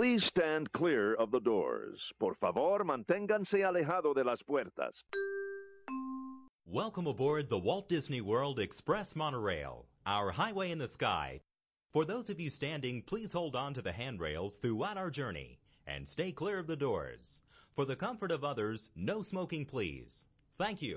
Please stand clear of the doors. Por favor, manténganse alejado de las puertas. Welcome aboard the Walt Disney World Express Monorail, our highway in the sky. For those of you standing, please hold on to the handrails throughout our journey and stay clear of the doors. For the comfort of others, no smoking, please. Thank you.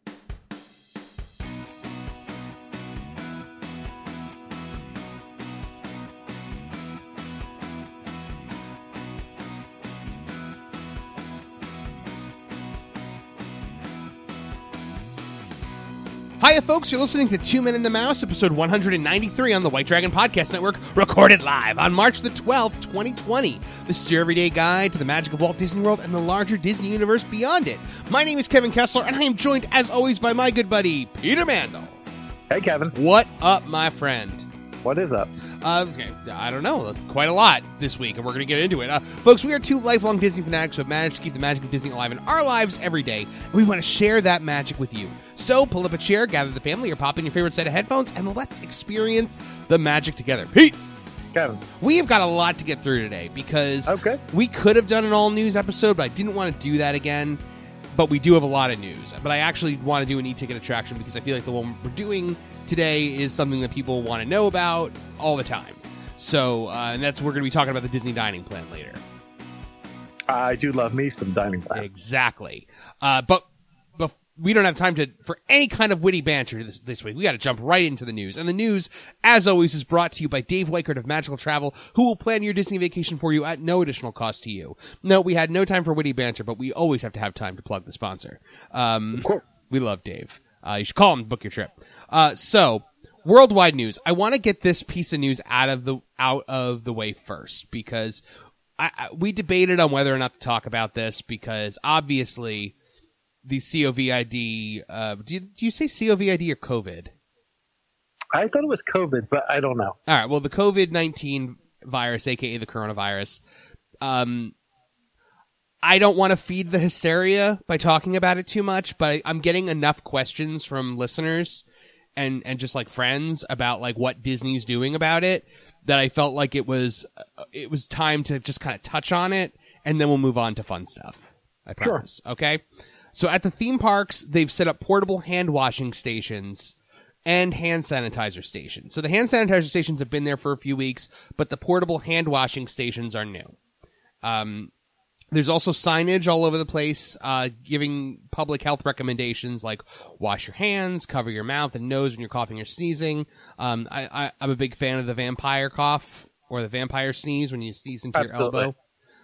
Hiya, folks. You're listening to Two Men and the Mouse, episode 193 on the White Dragon Podcast Network, recorded live on March the 12th, 2020. This is your everyday guide to the magic of Walt Disney World and the larger Disney universe beyond it. My name is Kevin Kessler, and I am joined, as always, by my good buddy, Peter Mandel. Hey, Kevin. What up, my friend? What is up? Okay, I don't know. Quite a lot this week, and we're going to get into it. Folks, we are two lifelong Disney fanatics who have managed to keep the magic of Disney alive in our lives every day, and we want to share that magic with you. So pull up a chair, gather the family, or pop in your favorite set of headphones, and let's experience the magic together. Pete! Kevin. We have got a lot to get through today, because we could have done an all-news episode, but I didn't want to do that again. But we do have a lot of news. But I actually want to do an e-ticket attraction, because I feel like the one we're doing today is something that people want to know about all the time. So, and we're going to be talking about the Disney dining plan later. I do love me some dining plan. Exactly. But we don't have time for any kind of witty banter this week. We got to jump right into the news. And the news, as always, is brought to you by Dave Weichert of Magical Travel, who will plan your Disney vacation for you at no additional cost to you. No, we had no time for witty banter, but we always have to have time to plug the sponsor. We love Dave. You should call him and book your trip. So, worldwide news. I want to get this piece of news out of the way first, because we debated on whether or not to talk about this, because obviously the COVID, do you say COVID or COVID? I thought it was COVID, but I don't know. All right. Well, the COVID-19 virus, aka the coronavirus, I don't want to feed the hysteria by talking about it too much, but I'm getting enough questions from listeners and just like friends about like what Disney's doing about it that I felt like it was time to just kind of touch on it, and then we'll move on to fun stuff. I promise. Sure. Okay. So at the theme parks, they've set up portable hand washing stations and hand sanitizer stations. So the hand sanitizer stations have been there for a few weeks, but the portable hand washing stations are new. There's also signage all over the place, giving public health recommendations like wash your hands, cover your mouth and nose when you're coughing or sneezing. I'm a big fan of the vampire cough or the vampire sneeze when you sneeze into your elbow.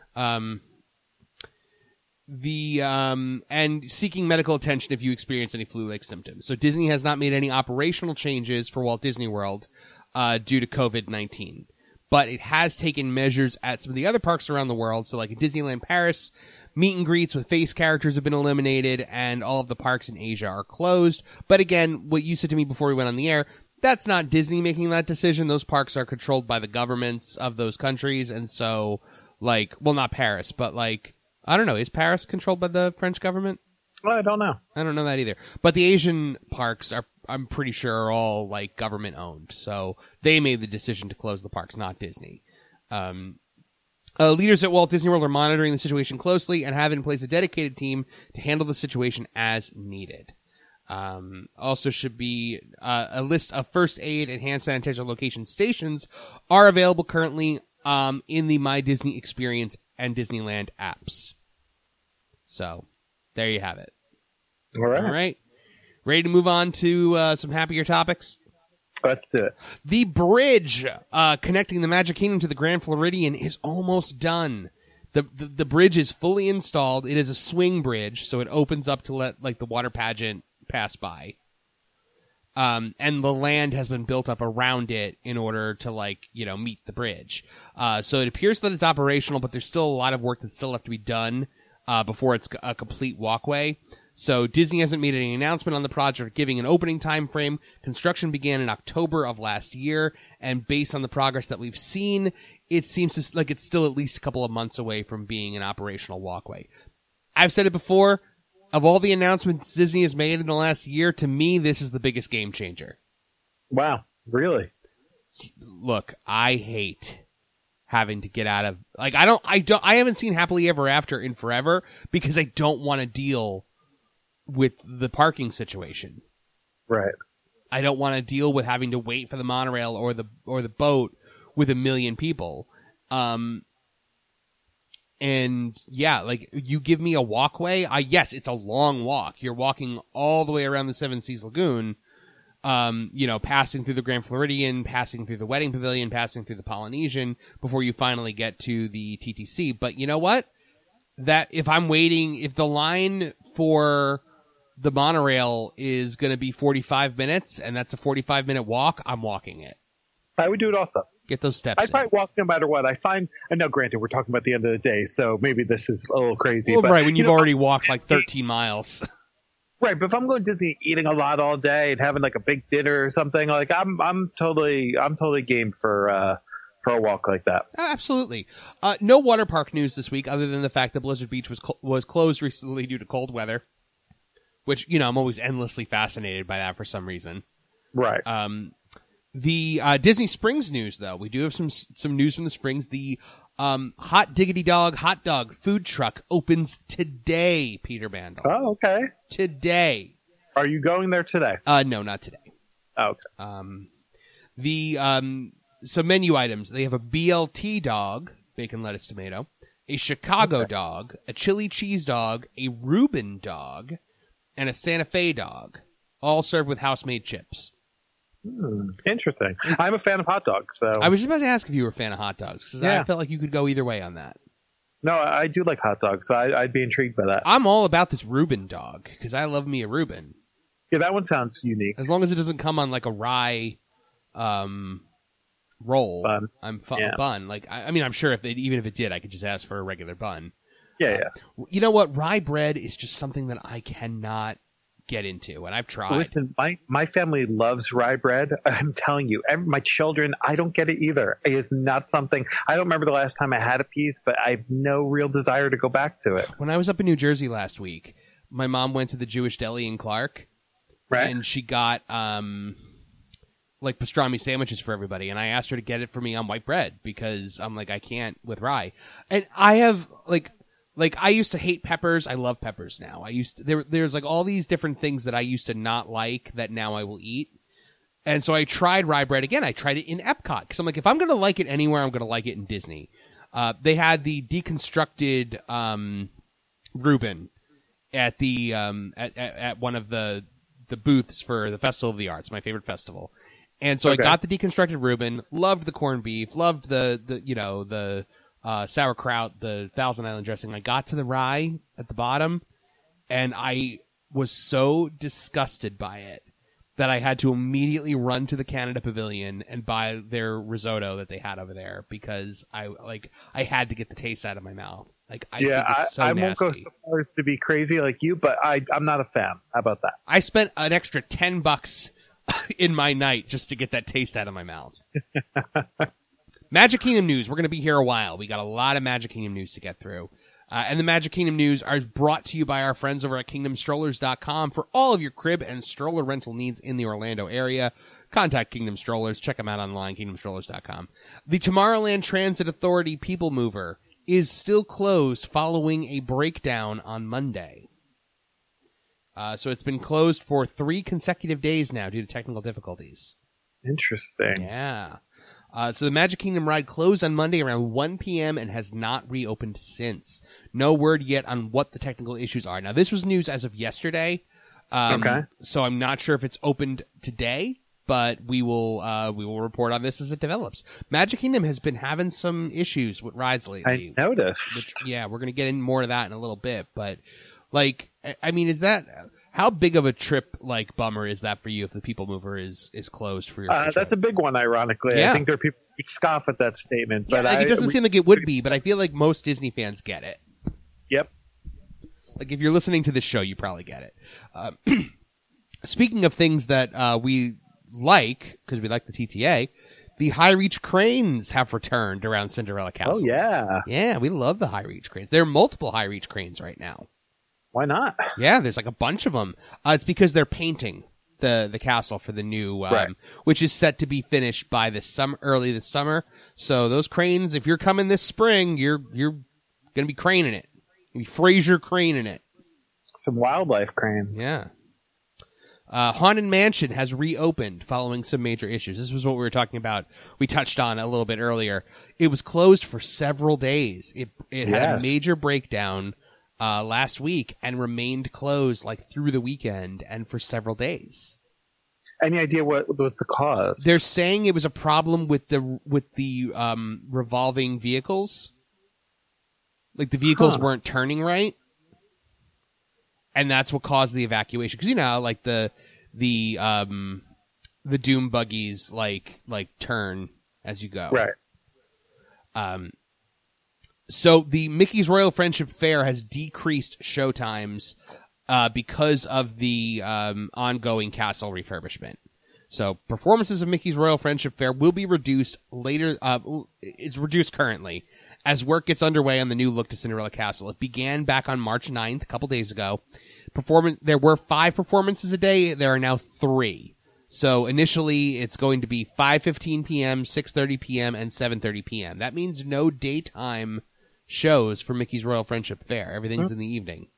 And seeking medical attention if you experience any flu-like symptoms. So Disney has not made any operational changes for Walt Disney World, due to COVID-19. But it has taken measures at some of the other parks around the world. So like in Disneyland Paris, meet and greets with face characters have been eliminated, and all of the parks in Asia are closed. But again, what you said to me before we went on the air, that's not Disney making that decision. Those parks are controlled by the governments of those countries. And so, like, well, not Paris, but like, I don't know, is Paris controlled by the French government? Well, I don't know. I don't know that either. But the Asian parks are, I'm pretty sure, are all like government owned. So they made the decision to close the parks, not Disney. Leaders at Walt Disney World are monitoring the situation closely and have in place a dedicated team to handle the situation as needed. Also should be a list of first aid and hand sanitizer location stations are available currently in the My Disney Experience and Disneyland apps. So there you have it. All right. All right. Ready to move on to some happier topics? Let's do it. The bridge connecting the Magic Kingdom to the Grand Floridian is almost done. The bridge is fully installed. It is a swing bridge, so it opens up to let like the water pageant pass by. And the land has been built up around it in order to meet the bridge. So it appears that it's operational, but there's still a lot of work that still have to be done before it's a complete walkway. So Disney hasn't made any announcement on the project giving an opening time frame. Construction began in October of last year, and based on the progress that we've seen, it seems like it's still at least a couple of months away from being an operational walkway. I've said it before, of all the announcements Disney has made in the last year, to me, this is the biggest game changer. Wow, really? Look, I hate having to get out of, like, I haven't seen Happily Ever After in forever because I don't want to deal with the parking situation. Right. I don't want to deal with having to wait for the monorail or the boat with a million people. And yeah, like, you give me a walkway. Yes, it's a long walk. You're walking all the way around the Seven Seas Lagoon, passing through the Grand Floridian, passing through the Wedding Pavilion, passing through the Polynesian before you finally get to the TTC. But you know what? That if the line for the monorail is going to be 45 minutes and that's a 45-minute walk, I'm walking it. I would do it also. Get those steps I'd probably walk no matter what. I find, and now granted, we're talking about the end of the day, so maybe this is a little crazy. Well, but, right, when you've already walked Disney, like 13 miles. Right, but if I'm going to Disney eating a lot all day and having like a big dinner or something, like I'm totally game for a walk like that. Absolutely. No water park news this week other than the fact that Blizzard Beach was closed recently due to cold weather, which, I'm always endlessly fascinated by that for some reason. Right. The Disney Springs news, though, we do have some news from the Springs. The Hot Diggity Dog hot dog food truck opens today, Peter Bandel. Oh, okay. Today. Are you going there today? No, not today. Oh, okay. Some menu items. They have a BLT dog, bacon, lettuce, tomato, a Chicago dog, a chili cheese dog, a Reuben dog, and a Santa Fe dog, all served with house-made chips. Interesting. I'm a fan of hot dogs, so I was just about to ask if you were a fan of hot dogs because I felt like you could go either way on that. No, I do like hot dogs, so I'd be intrigued by that. I'm all about this Reuben dog because I love me a Reuben. Yeah, that one sounds unique. As long as it doesn't come on like a rye roll, bun. Like I'm sure even if it did, I could just ask for a regular bun. Yeah. You know what? Rye bread is just something that I cannot get into, and I've tried. Listen, my family loves rye bread. I'm telling you, my children, I don't get it either. It is not something. I don't remember the last time I had a piece, but I have no real desire to go back to it. When I was up in New Jersey last week, my mom went to the Jewish deli in Clark, right? And she got like pastrami sandwiches for everybody, and I asked her to get it for me on white bread because I'm like, I can't with rye, and I have like I used to hate peppers. I love peppers now. There's like all these different things that I used to not like that now I will eat. And so I tried rye bread again. I tried it in Epcot because I'm like, if I'm going to like it anywhere, I'm going to like it in Disney. They had the deconstructed Reuben at the at one of the booths for the Festival of the Arts, my favorite festival. And so I got the deconstructed Reuben, loved the corned beef, loved the sauerkraut, the Thousand Island dressing. I got to the rye at the bottom, and I was so disgusted by it that I had to immediately run to the Canada Pavilion and buy their risotto that they had over there because I had to get the taste out of my mouth. Like, I think it's so nasty. Won't go so far as to be crazy like you, but I'm not a fan. How about that? I spent an extra $10 in my night just to get that taste out of my mouth. Magic Kingdom news. We're going to be here a while. We got a lot of Magic Kingdom news to get through. And the Magic Kingdom news are brought to you by our friends over at KingdomStrollers.com for all of your crib and stroller rental needs in the Orlando area. Contact Kingdom Strollers. Check them out online, KingdomStrollers.com. The Tomorrowland Transit Authority People Mover is still closed following a breakdown on Monday. So it's been closed for 3 consecutive days now due to technical difficulties. Interesting. Yeah. So the Magic Kingdom ride closed on Monday around 1 p.m. and has not reopened since. No word yet on what the technical issues are. Now, this was news as of yesterday. So I'm not sure if it's opened today, but we will report on this as it develops. Magic Kingdom has been having some issues with rides lately. I noticed. We're going to get in more of that in a little bit. But, like, I mean, how big of a trip, like, bummer is that for you if the People Mover is closed for your trip? That's a big one, ironically. Yeah. I think there are people who scoff at that statement. But it doesn't seem like it would be, but I feel like most Disney fans get it. Yep. Like, if you're listening to this show, you probably get it. Speaking of things that we like, because we like the TTA, the High Reach cranes have returned around Cinderella Castle. Oh, yeah. Yeah, we love the High Reach cranes. There are multiple High Reach cranes right now. Why not? Yeah, there's like a bunch of them. It's because they're painting. the castle for the new, Right. which is set to be finished by early this summer. So those cranes, if you're coming this spring, you're going to be craning it. You'll be Fraser craning it. Some wildlife cranes. Yeah. Haunted Mansion has reopened following some major issues. This was what we were talking about. We touched on a little bit earlier. It was closed for several days. It had a major breakdown last week and remained closed like through the weekend and for several days. Any idea what was the cause? They're saying it was a problem with the revolving vehicles. Like the vehicles weren't turning right. And that's what caused the evacuation. Because, you know, like the Doom buggies like turn as you go. Right. So the Mickey's Royal Friendship Fair has decreased showtimes because of the ongoing castle refurbishment. So performances of Mickey's Royal Friendship Fair will be reduced later. It's reduced currently as work gets underway on the new look to Cinderella Castle. It began back on March 9th, a couple days ago. There were 5 performances a day. There are now 3. So initially it's going to be 5:15 p.m., 6:30 p.m., and 7:30 p.m. That means no daytime shows for Mickey's Royal Friendship Fair. Everything's in the evening.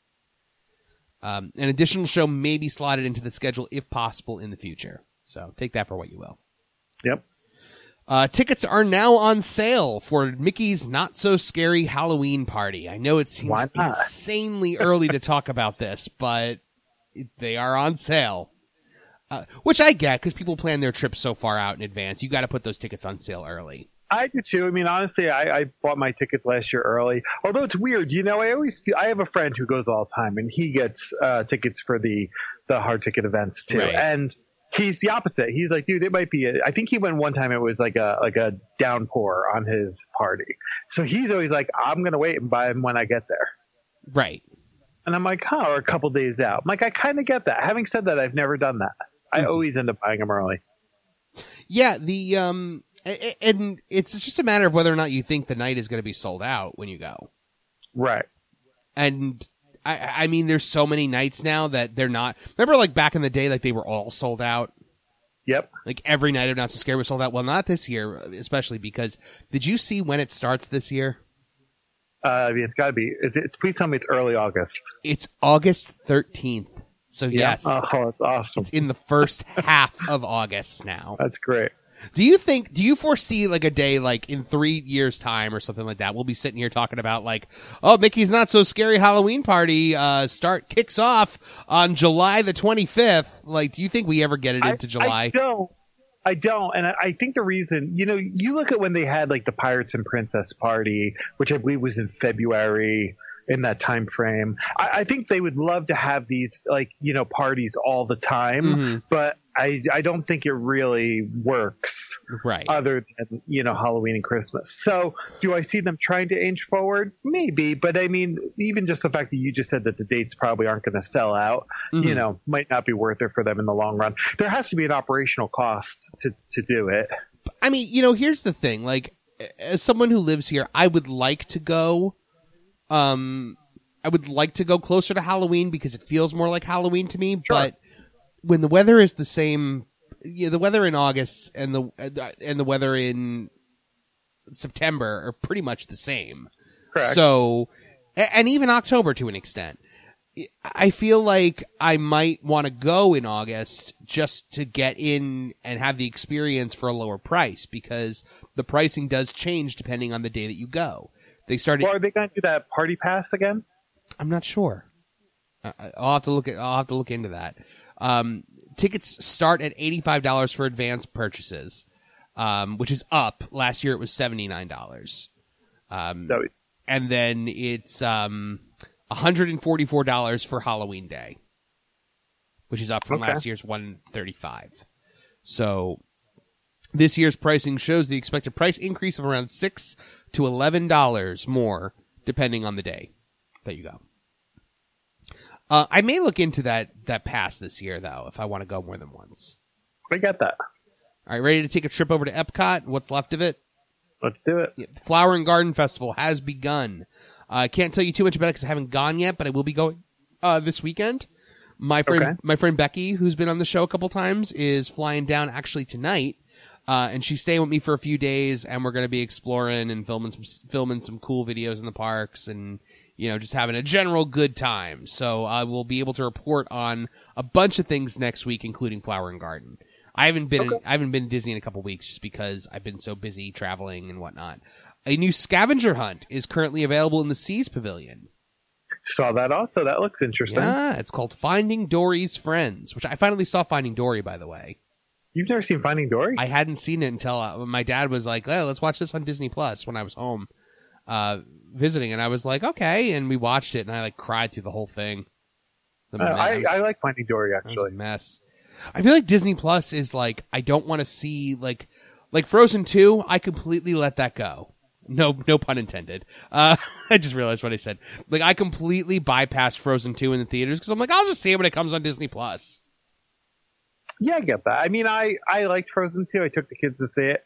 An additional show may be slotted into the schedule if possible in the future. So take that for what you will. Yep. Tickets are now on sale for Mickey's Not So Scary Halloween Party. I know it seems insanely early to talk about this, but they are on sale. Which I get, because people plan their trips so far out in advance. You got to put those tickets on sale early. I do too. I mean, honestly, I bought my tickets last year early. Although it's weird, you know, I have a friend who goes all the time, and he gets tickets for the hard ticket events too. Right. And he's the opposite. He's like, dude, it might be. I think he went one time. It was like a downpour on his party. So he's always like, I'm gonna wait and buy them when I get there. Right. And I'm like, or a couple days out. I'm like, I kind of get that. Having said that, I've never done that. I always end up buying them early. Yeah, and it's just a matter of whether or not you think the night is going to be sold out when you go. Right. And I mean, there's so many nights now that they're not. Remember, like back in the day, like they were all sold out. Yep. Like every night of Not So Scary was sold out. Well, not this year, especially because did you see when it starts this year? I mean, it's got to be. Please tell me it's early August. It's August 13th. So yes. Oh, that's awesome. It's in the first half of August now. That's great. Do you foresee like a day like in 3 years time or something like that? We'll be sitting here talking about like, oh, Mickey's Not So Scary Halloween Party kicks off on July the 25th. Like, do you think we ever get it into July? I don't. And I think the reason, you know, you look at when they had like the Pirates and Princess Party, which I believe was in February, in that time frame. I think they would love to have these like, you know, parties all the time, but I don't think it really works right. Other than, you know, Halloween and Christmas. So do I see them trying to inch forward? Maybe. But I mean, even just the fact that you just said that the dates probably aren't going to sell out, you know, might not be worth it for them in the long run. There has to be an operational cost to do it. I mean, you know, here's the thing. Like, as someone who lives here, I would like to go. I would like to go closer to Halloween because it feels more like Halloween to me. Sure. But when the weather is the same, the weather in August and the weather in September are pretty much the same. Correct. So, and even October to an extent, I feel like I might want to go in August just to get in and have the experience for a lower price because the pricing does change depending on the day that you go. They started. Or are they going to do that party pass again? I'm not sure. I'll have to look into that. Tickets start at $85 for advanced purchases, which is up. Last year it was $79. And then it's $144 for Halloween Day, which is up from last year's $135. So this year's pricing shows the expected price increase of around $6 to $11 more, depending on the day that you go. I may look into that pass this year, though, if I want to go more than once. I get that. All right, ready to take a trip over to Epcot? What's left of it? Let's do it. Yeah, the Flower and Garden Festival has begun. I can't tell you too much about it because I haven't gone yet, but I will be going this weekend. My friend Becky, who's been on the show a couple times, is flying down actually tonight. And she's staying with me for a few days, and we're going to be exploring and filming some cool videos in the parks, and just having a general good time. So I will be able to report on a bunch of things next week, including Flower and Garden. I haven't been to Disney in a couple weeks just because I've been so busy traveling and whatnot. A new scavenger hunt is currently available in the Seas Pavilion. Saw that also. That looks interesting. Yeah, it's called Finding Dory's Friends, which I finally saw Finding Dory, by the way. You've never seen Finding Dory? I hadn't seen it until my dad was like, "Oh, let's watch this on Disney Plus." When I was home visiting, and I was like, "Okay," and we watched it, and I cried through the whole thing. I like Finding Dory actually. It was a mess. I feel like Disney Plus is I don't want to see like Frozen 2. I completely let that go. No pun intended. I just realized what I said. I completely bypassed Frozen 2 in the theaters because I'm I'll just see it when it comes on Disney Plus. Yeah, I get that. I mean, I liked Frozen 2. I took the kids to see it.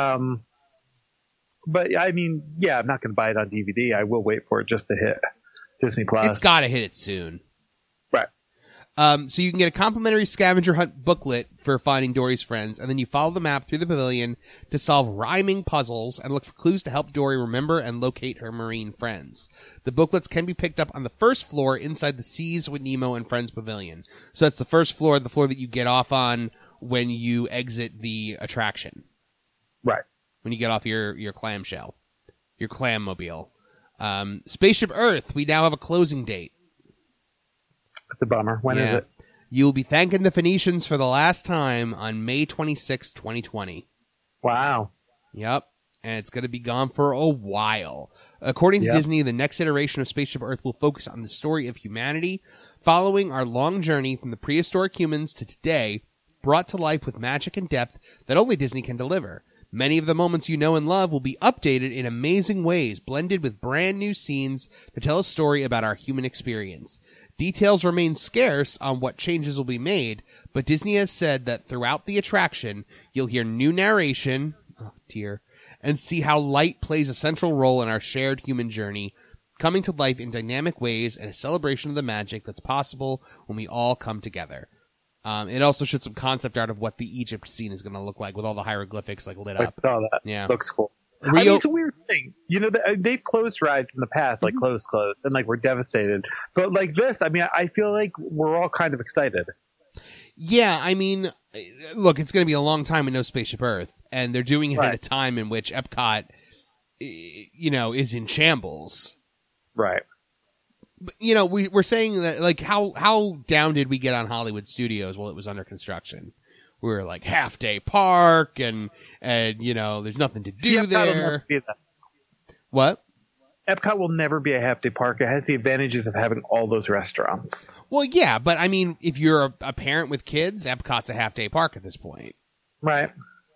But I mean, yeah, I'm not going to buy it on DVD. I will wait for it just to hit Disney Plus. It's got to hit it soon. Right. So you can get a complimentary scavenger hunt booklet for Finding Dory's Friends, and then you follow the map through the pavilion to solve rhyming puzzles and look for clues to help Dory remember and locate her marine friends. The booklets can be picked up on the first floor inside the Seas with Nemo and Friends Pavilion. So that's the first floor, the floor that you get off on when you exit the attraction. Right. When you get off your clamshell, your clam-mobile. Spaceship Earth, we now have a closing date. It's a bummer. When is it? You'll be thanking the Phoenicians for the last time on May 26, 2020. Wow. Yep. And it's going to be gone for a while. According to Disney, the next iteration of Spaceship Earth will focus on the story of humanity, following our long journey from the prehistoric humans to today, brought to life with magic and depth that only Disney can deliver. Many of the moments you know and love will be updated in amazing ways, blended with brand new scenes to tell a story about our human experience. Details remain scarce on what changes will be made, but Disney has said that throughout the attraction, you'll hear new narration, and see how light plays a central role in our shared human journey, coming to life in dynamic ways and a celebration of the magic that's possible when we all come together. It also showed some concept art of what the Egypt scene is going to look like with all the hieroglyphics lit up. I saw that. Yeah. Looks cool. I mean, it's a weird thing. They've closed rides in the past, closed, and we're devastated. But this, I mean, I feel like we're all kind of excited. Yeah, I mean, look, it's going to be a long time with no Spaceship Earth, and they're doing it at a time in which Epcot, is in shambles. Right. But, we're saying that, how down did we get on Hollywood Studios while it was under construction? We were half day park and there's nothing to do there. What? Epcot will never be a half day park. It has the advantages of having all those restaurants. Well, yeah, but I mean, if you're a parent with kids, Epcot's a half day park at this point. Right.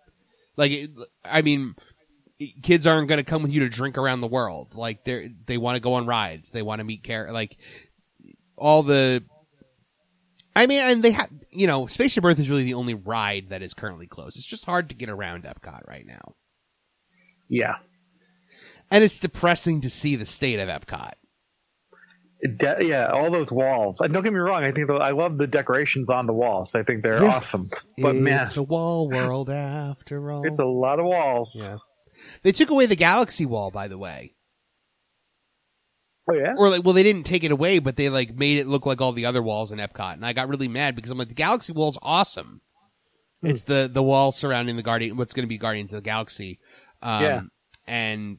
Kids aren't going to come with you to drink around the world. They want to go on rides. They want to meet all the. I mean, and they have, Spaceship Earth is really the only ride that is currently closed. It's just hard to get around Epcot right now. Yeah. And it's depressing to see the state of Epcot. All those walls. Don't get me wrong. I love the decorations on the walls. I think they're awesome. But it's a wall world after all. It's a lot of walls. Yeah. They took away the Galaxy Wall, by the way. Oh, yeah? Or, they didn't take it away, but they, made it look like all the other walls in Epcot. And I got really mad because I'm the Galaxy Wall's awesome. It's the wall surrounding what's going to be Guardians of the Galaxy. And,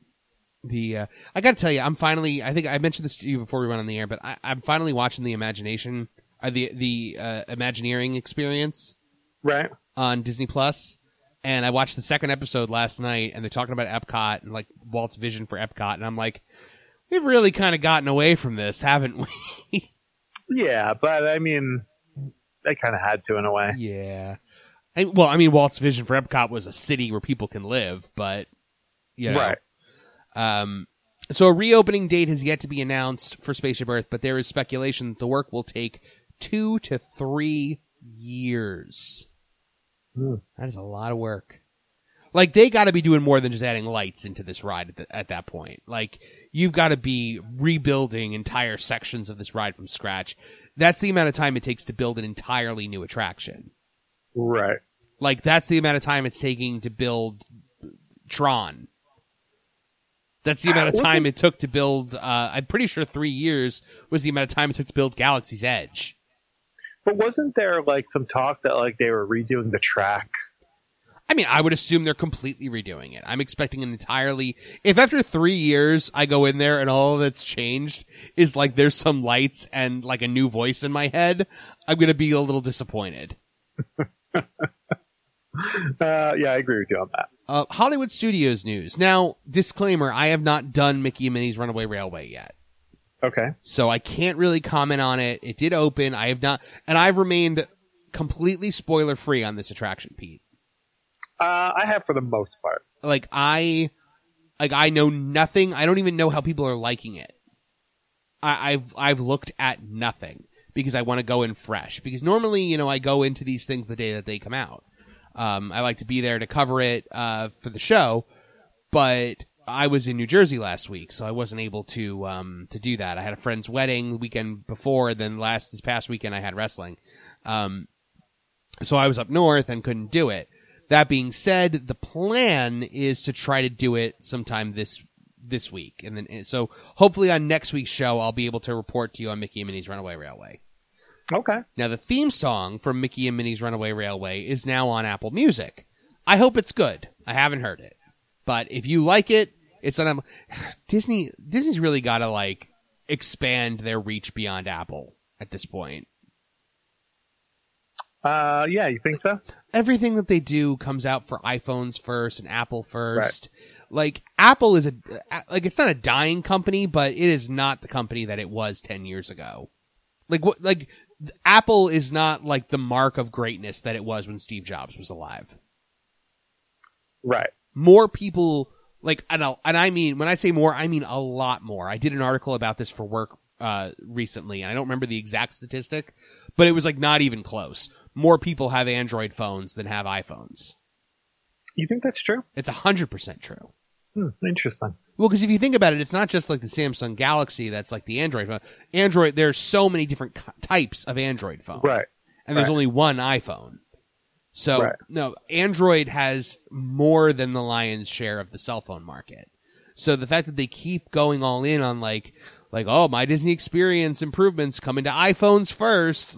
I got to tell you, I think I mentioned this to you before we went on the air, but I'm finally watching the Imagineering experience. Right. On Disney Plus. And I watched the second episode last night, and they're talking about Epcot and, Walt's vision for Epcot. And I'm like, we've really kind of gotten away from this, haven't we? Yeah, but I mean, they kind of had to in a way. Yeah. Walt's vision for Epcot was a city where people can live, but, Right. So a reopening date has yet to be announced for Spaceship Earth, but there is speculation that the work will take 2 to 3 years. That is a lot of work. They got to be doing more than just adding lights into this ride at that point. You've got to be rebuilding entire sections of this ride from scratch. that's the amount of time it takes to build an entirely new attraction. Right. Like, that's the amount of time it's taking to build Tron. That's the amount of time it took to build, I'm pretty sure 3 years was the amount of time it took to build Galaxy's Edge. But wasn't there, like, some talk that, like, they were redoing the track? I mean, I would assume they're completely redoing it. I'm expecting an entirely... If after 3 years I go in there and all that's changed is, like, there's some lights and, like, a new voice in my head, I'm going to be a little disappointed. Yeah, I agree with you on that. Hollywood Studios news. Now, disclaimer, I have not done Mickey and Minnie's Runaway Railway yet. Okay. So I can't really comment on it. It did open. I have not... And I've remained completely spoiler-free on this attraction, Pete. I have for the most part. I know nothing. I don't even know how people are liking it. I've looked at nothing because I want to go in fresh. Because normally, I go into these things the day that they come out. I like to be there to cover it for the show, but I was in New Jersey last week, so I wasn't able to do that. I had a friend's wedding the weekend before, then this past weekend I had wrestling. So I was up north and couldn't do it. That being said, the plan is to try to do it sometime this week, and then so hopefully on next week's show I'll be able to report to you on Mickey and Minnie's Runaway Railway. Okay. Now the theme song from Mickey and Minnie's Runaway Railway is now on Apple Music. I hope it's good. I haven't heard it, but if you like it, it's on Disney's really got to expand their reach beyond Apple at this point. Yeah, you think so? Everything that they do comes out for iPhones first and Apple first. Right. Apple is it's not a dying company, but it is not the company that it was 10 years ago. Apple is not the mark of greatness that it was when Steve Jobs was alive. Right. More people and I mean, when I say more, I mean a lot more. I did an article about this for work recently, and I don't remember the exact statistic, but it was not even close. More people have Android phones than have iPhones. You think that's true? It's 100% true. Interesting. Well, because if you think about it, it's not just the Samsung Galaxy that's the Android phone. Android, there's so many different types of Android phone. Right. And there's only one iPhone. So, no, Android has more than the lion's share of the cell phone market. So the fact that they keep going all in on oh, my Disney Experience improvements coming to iPhones first,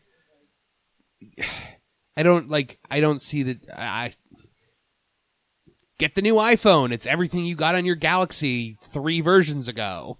I don't see that. Get the new iPhone. It's everything you got on your Galaxy 3 versions ago.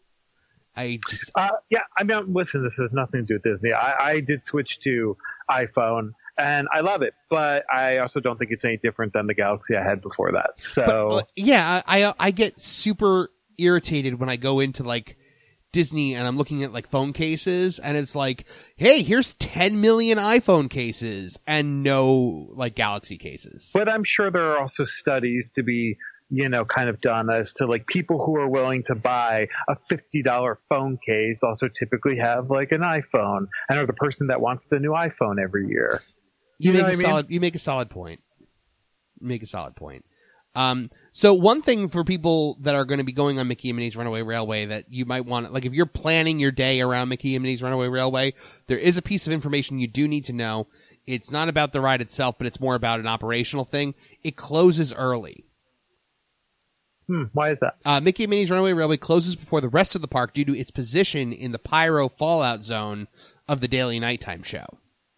Yeah, I mean, listen, this has nothing to do with Disney. I did switch to iPhone, and I love it, but I also don't think it's any different than the Galaxy I had before that. So yeah, I get super irritated when I go into Disney and I'm looking at phone cases, and it's hey, here's 10 million iPhone cases and no Galaxy cases. But I'm sure there are also studies to be kind of done as to people who are willing to buy a $50 phone case also typically have an iPhone, and are the person that wants the new iPhone every year. You make a solid point. So one thing for people that are going to be going on Mickey and Minnie's Runaway Railway that you might want, if you're planning your day around Mickey and Minnie's Runaway Railway, there is a piece of information you do need to know. It's not about the ride itself, but it's more about an operational thing. It closes early. Why is that? Mickey and Minnie's Runaway Railway closes before the rest of the park due to its position in the pyro fallout zone of the daily nighttime show.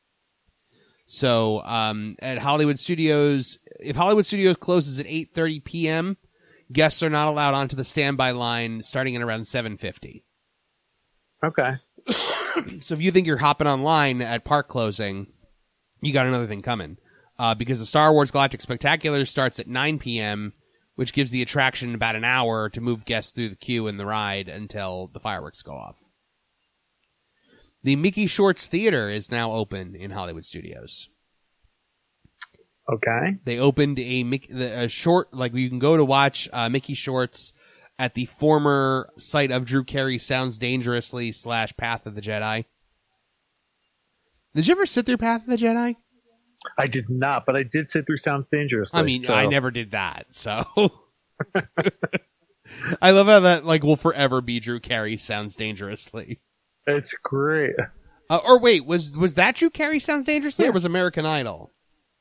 So, at Hollywood Studios, if Hollywood Studios closes at 8:30 p.m., guests are not allowed onto the standby line starting at around 7:50. Okay. So if you think you're hopping online at park closing, you got another thing coming. Because the Star Wars Galactic Spectacular starts at 9 p.m., which gives the attraction about an hour to move guests through the queue in the ride until the fireworks go off. The Mickey Shorts Theater is now open in Hollywood Studios. Okay. They opened a short, you can go to watch Mickey Shorts at the former site of Drew Carey's Sounds Dangerously / Path of the Jedi. Did you ever sit through Path of the Jedi? I did not, but I did sit through Sounds Dangerously. I mean, I never did that, so. I love how that will forever be Drew Carey's Sounds Dangerously. It's great. Or wait, was that Drew Carey Sounds Dangerously, or was American Idol?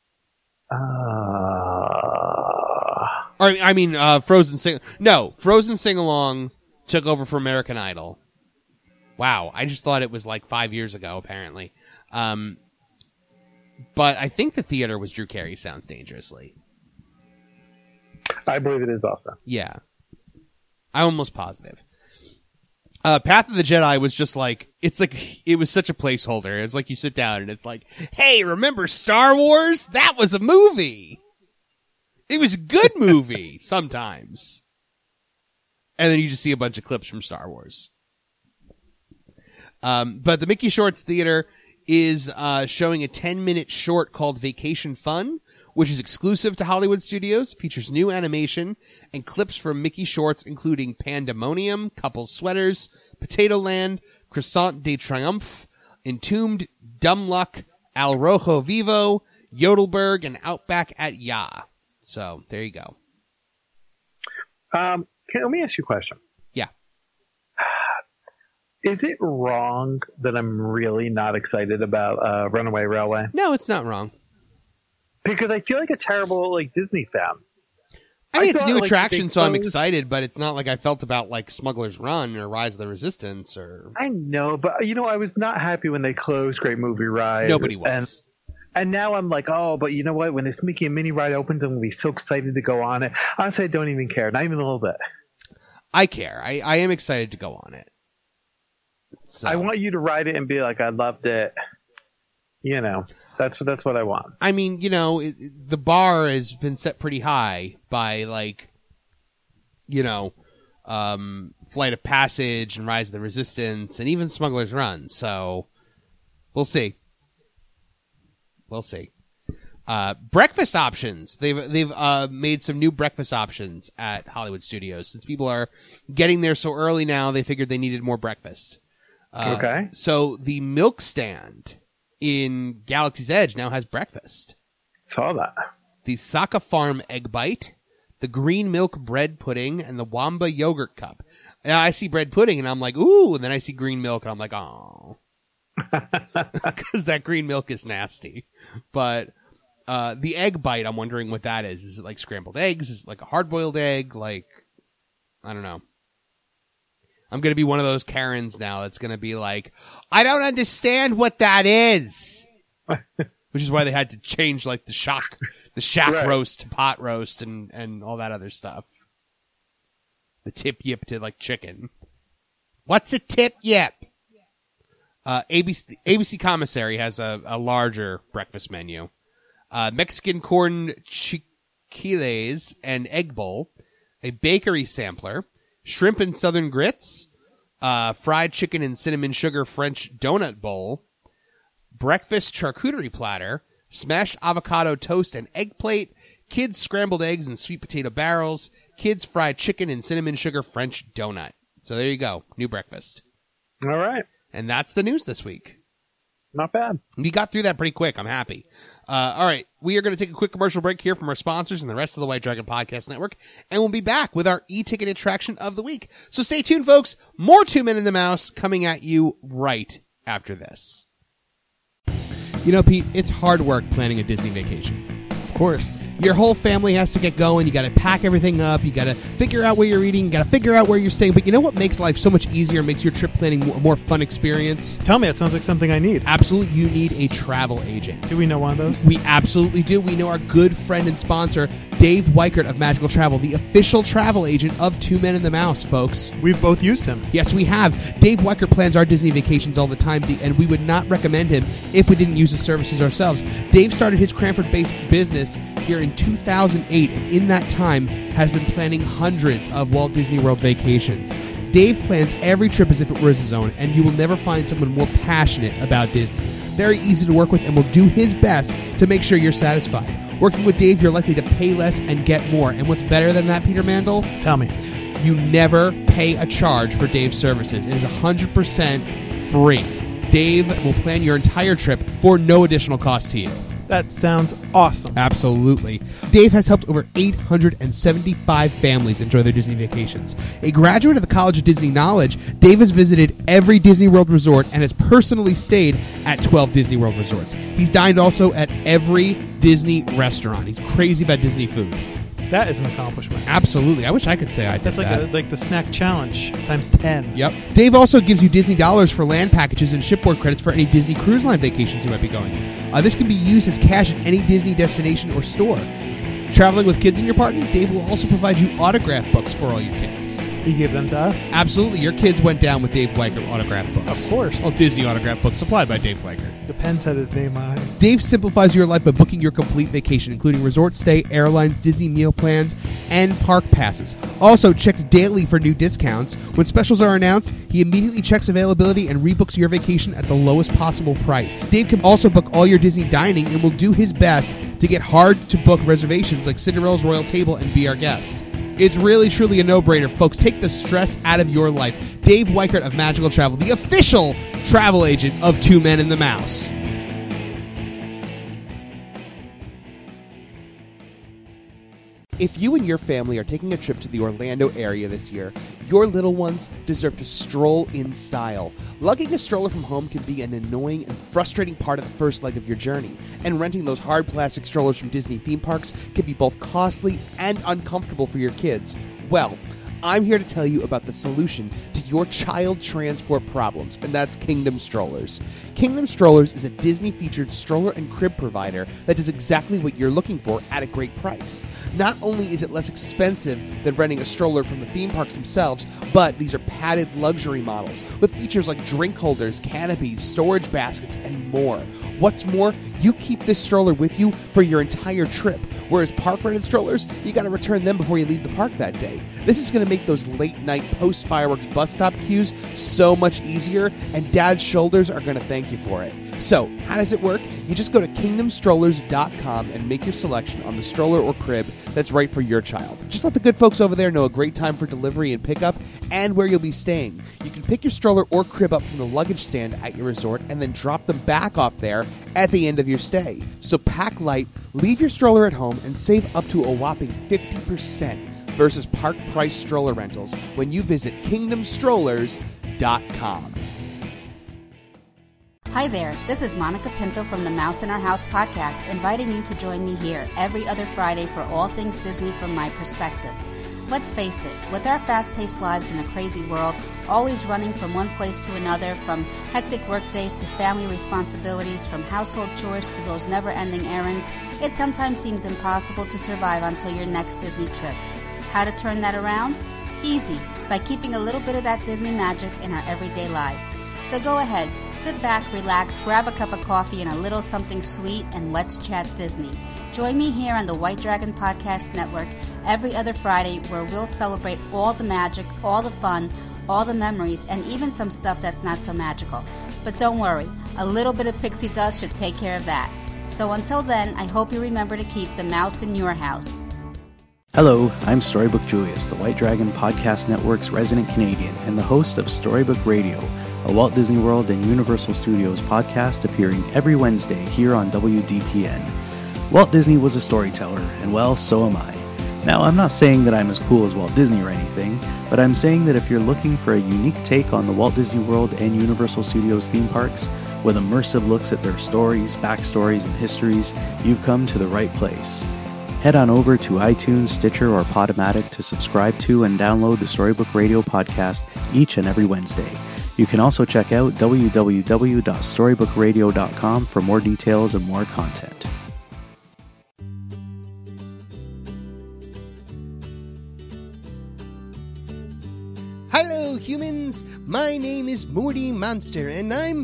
Frozen Sing Along took over for American Idol. Wow, I just thought it was like 5 years ago, apparently. But I think the theater was Drew Carey Sounds Dangerously. I believe it is also. Yeah. I'm almost positive. Path of the Jedi was just like, it was such a placeholder. It's like you sit down and it's like, hey, remember Star Wars? That was a movie. It was a good movie sometimes. And then you just see a bunch of clips from Star Wars. But the Mickey Shorts Theater is showing a 10-minute short called Vacation Fun, which is exclusive to Hollywood Studios, features new animation and clips from Mickey Shorts, including Pandemonium, Couple Sweaters, Potato Land, Croissant de Triomphe, Entombed, Dumb Luck, Al Rojo Vivo, Yodelberg, and Outback at Ya. So, there you go. Let me ask you a question. Yeah. Is it wrong that I'm really not excited about Runaway Railway? No, it's not wrong. Because I feel like a terrible Disney fan. I mean, it's a new attraction, so I'm excited, but it's not like I felt about Smuggler's Run or Rise of the Resistance or... I know, but I was not happy when they closed Great Movie Ride. Nobody was. And now I'm like, oh, but you know what? When this Mickey and Minnie ride opens, I'm going to be so excited to go on it. Honestly, I don't even care. Not even a little bit. I care. I am excited to go on it. So. I want you to ride it and be like, I loved it. That's what I want. I mean, the bar has been set pretty high by Flight of Passage and Rise of the Resistance and even Smuggler's Run. So we'll see. Breakfast options. They've made some new breakfast options at Hollywood Studios. Since people are getting there so early now, they figured they needed more breakfast. Okay. So the milk stand in Galaxy's Edge now has breakfast. Saw that. The Saka Farm Egg Bite, the Green Milk Bread Pudding, and the Wamba Yogurt Cup. And I see bread pudding and I'm like, ooh, and then I see green milk and I'm like, oh. Because that green milk is nasty. But the Egg Bite, I'm wondering what that is. Is it like scrambled eggs? Is it like a hard-boiled egg? I don't know. I'm going to be one of those Karens now that's going to be like, I don't understand what that is. Which is why they had to change the shack right. roast to pot roast and all that other stuff. The tip yip to chicken. What's a tip yip? ABC Commissary has a larger breakfast menu. Mexican corn chiquiles and egg bowl, a bakery sampler, shrimp and southern grits, fried chicken and cinnamon sugar French donut bowl, breakfast charcuterie platter, smashed avocado toast and egg plate, kids scrambled eggs and sweet potato barrels, kids fried chicken and cinnamon sugar French donut. So there you go. New breakfast. All right. And that's the news this week. Not bad. We got through that pretty quick. I'm happy. All right. We are going to take a quick commercial break here from our sponsors and the rest of the White Dragon Podcast Network, and we'll be back with our e-ticket attraction of the week. So stay tuned, folks. More Two Men and the Mouse coming at you right after this. Pete, it's hard work planning a Disney vacation. Of course. Your whole family has to get going. You got to pack everything up. You got to figure out where you're eating. You got to figure out where you're staying. But you know what makes life so much easier, makes your trip planning a more fun experience? Tell me, it sounds like something I need. Absolutely, you need a travel agent. Do we know one of those? We absolutely do. We know our good friend and sponsor, Dave Weichert of Magical Travel, the official travel agent of Two Men and the Mouse, folks. We've both used him. Yes, we have. Dave Weichert plans our Disney vacations all the time, and we would not recommend him if we didn't use his services ourselves. Dave started his Cranford-based business here in 2008, and in that time has been planning hundreds of Walt Disney World vacations. Dave plans every trip as if it were his own, and you will never find someone more passionate about Disney. Very easy to work with and will do his best to make sure you're satisfied. Working with Dave, you're likely to pay less and get more. And what's better than that, Peter Mandel? Tell me. You never pay a charge for Dave's services. It is 100% free. Dave will plan your entire trip for no additional cost to you. That sounds awesome. Absolutely. Dave has helped over 875 families enjoy their Disney vacations. A graduate of the College of Disney Knowledge, Dave has visited every Disney World resort and has personally stayed at 12 Disney World resorts. He's dined also at every Disney restaurant. He's crazy about Disney food. That is an accomplishment. Absolutely. I wish I could say I did That's like that. like the snack challenge times 10. Yep. Dave also gives you Disney dollars for land packages and shipboard credits for any Disney Cruise Line vacations you might be going. This can be used as cash at any Disney destination or store. Traveling with kids in your party, Dave will also provide you autograph books for all your kids. He gave them to us? Absolutely. Your kids went down with Dave Weicker autograph books. Of course. Well, Disney autograph books supplied by Dave Weicker. Depends had his name on it. Dave simplifies your life by booking your complete vacation, including resort stay, airlines, Disney meal plans, and park passes. Also, checks daily for new discounts. When specials are announced, he immediately checks availability and rebooks your vacation at the lowest possible price. Dave can also book all your Disney dining and will do his best to get hard-to-book reservations like Cinderella's Royal Table and Be Our Guest. It's really, truly a no-brainer. Folks, take the stress out of your life. Dave Weichert of Magical Travel, the official travel agent of Two Men and the Mouse. If you and your family are taking a trip to the Orlando area this year, your little ones deserve to stroll in style. Lugging a stroller from home can be an annoying and frustrating part of the first leg of your journey, and renting those hard plastic strollers from Disney theme parks can be both costly and uncomfortable for your kids. Well, I'm here to tell you about the solution to your child transport problems, and that's Kingdom Strollers. Kingdom Strollers is a Disney-featured stroller and crib provider that does exactly what you're looking for at a great price. Not only is it less expensive than renting a stroller from the theme parks themselves, but these are padded luxury models with features like drink holders, canopies, storage baskets, and more. What's more, you keep this stroller with you for your entire trip, whereas park-rented strollers, you got to return them before you leave the park that day. This is going to make those late-night post-fireworks bus stop queues so much easier, and Dad's shoulders are going to thank you for it. So, how does it work? You just go to KingdomStrollers.com and make your selection on the stroller or crib that's right for your child. Just let the good folks over there know a great time for delivery and pickup and where you'll be staying. You can pick your stroller or crib up from the luggage stand at your resort and then drop them back off there at the end of your stay. So pack light, leave your stroller at home, and save up to a whopping 50% versus park price stroller rentals when you visit KingdomStrollers.com. Hi there, this is Monica Pinto from the Mouse in Our House podcast, inviting you to join me here every other Friday for all things Disney from my perspective. Let's face it, with our fast-paced lives in a crazy world, always running from one place to another, from hectic work days to family responsibilities, from household chores to those never-ending errands, it sometimes seems impossible to survive until your next Disney trip. How to turn that around? Easy, by keeping a little bit of that Disney magic in our everyday lives. So go ahead, sit back, relax, grab a cup of coffee and a little something sweet, and let's chat Disney. Join me here on the White Dragon Podcast Network every other Friday, where we'll celebrate all the magic, all the fun, all the memories, and even some stuff that's not so magical. But don't worry, a little bit of pixie dust should take care of that. So until then, I hope you remember to keep the mouse in your house. Hello, I'm Storybook Julius, the White Dragon Podcast Network's resident Canadian and the host of Storybook Radio, a Walt Disney World and Universal Studios podcast appearing every Wednesday here on WDPN. Walt Disney was a storyteller, and well, so am I. Now, I'm not saying that I'm as cool as Walt Disney or anything, but I'm saying that if you're looking for a unique take on the Walt Disney World and Universal Studios theme parks, with immersive looks at their stories, backstories, and histories, you've come to the right place. Head on over to iTunes, Stitcher, or Podomatic to subscribe to and download the Storybook Radio podcast each and every Wednesday. You can also check out www.storybookradio.com for more details and more content. Hello, humans! My name is Morty Monster, and I'm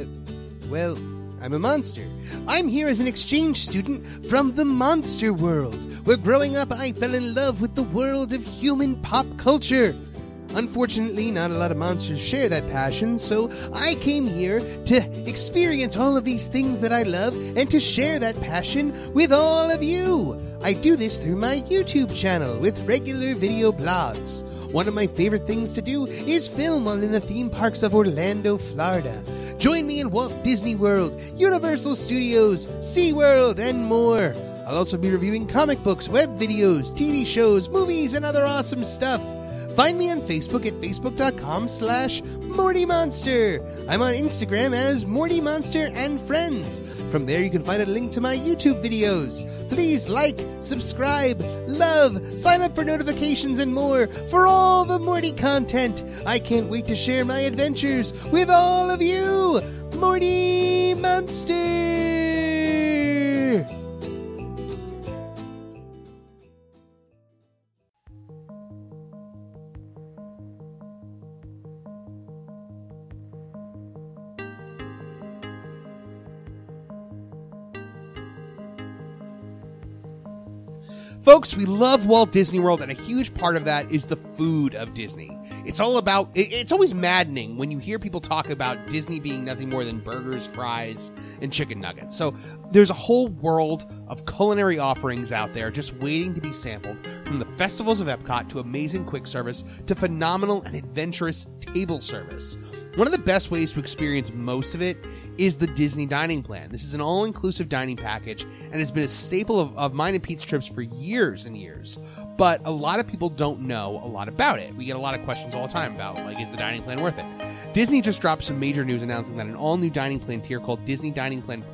a monster. I'm here as an exchange student from the Monster World, where growing up I fell in love with the world of human pop culture. Unfortunately, not a lot of monsters share that passion, so I came here to experience all of these things that I love and to share that passion with all of you. I do this through my YouTube channel with regular video blogs. One of my favorite things to do is film while in the theme parks of Orlando, Florida. Join me in Walt Disney World, Universal Studios, SeaWorld, and more. I'll also be reviewing comic books, web videos, TV shows, movies, and other awesome stuff. Find me on Facebook at facebook.com/Morty Monster. I'm on Instagram as Morty Monster and Friends. From there you can find a link to my YouTube videos. Please like, subscribe, love, sign up for notifications and more for all the Morty content. I can't wait to share my adventures with all of you. Morty Monster! Folks, we love Walt Disney World, and a huge part of that is the food of Disney. It's all about, it's always maddening when you hear people talk about Disney being nothing more than burgers, fries, and chicken nuggets. So there's a whole world of culinary offerings out there just waiting to be sampled, from the festivals of Epcot to amazing quick service to phenomenal and adventurous table service. One of the best ways to experience most of it is the Disney Dining Plan. This is an all-inclusive dining package and has been a staple of mine and Pete's trips for years and years. But a lot of people don't know a lot about it. We get a lot of questions all the time about, like, is the dining plan worth it? Disney just dropped some major news announcing that an all-new dining plan tier called Disney Dining Plan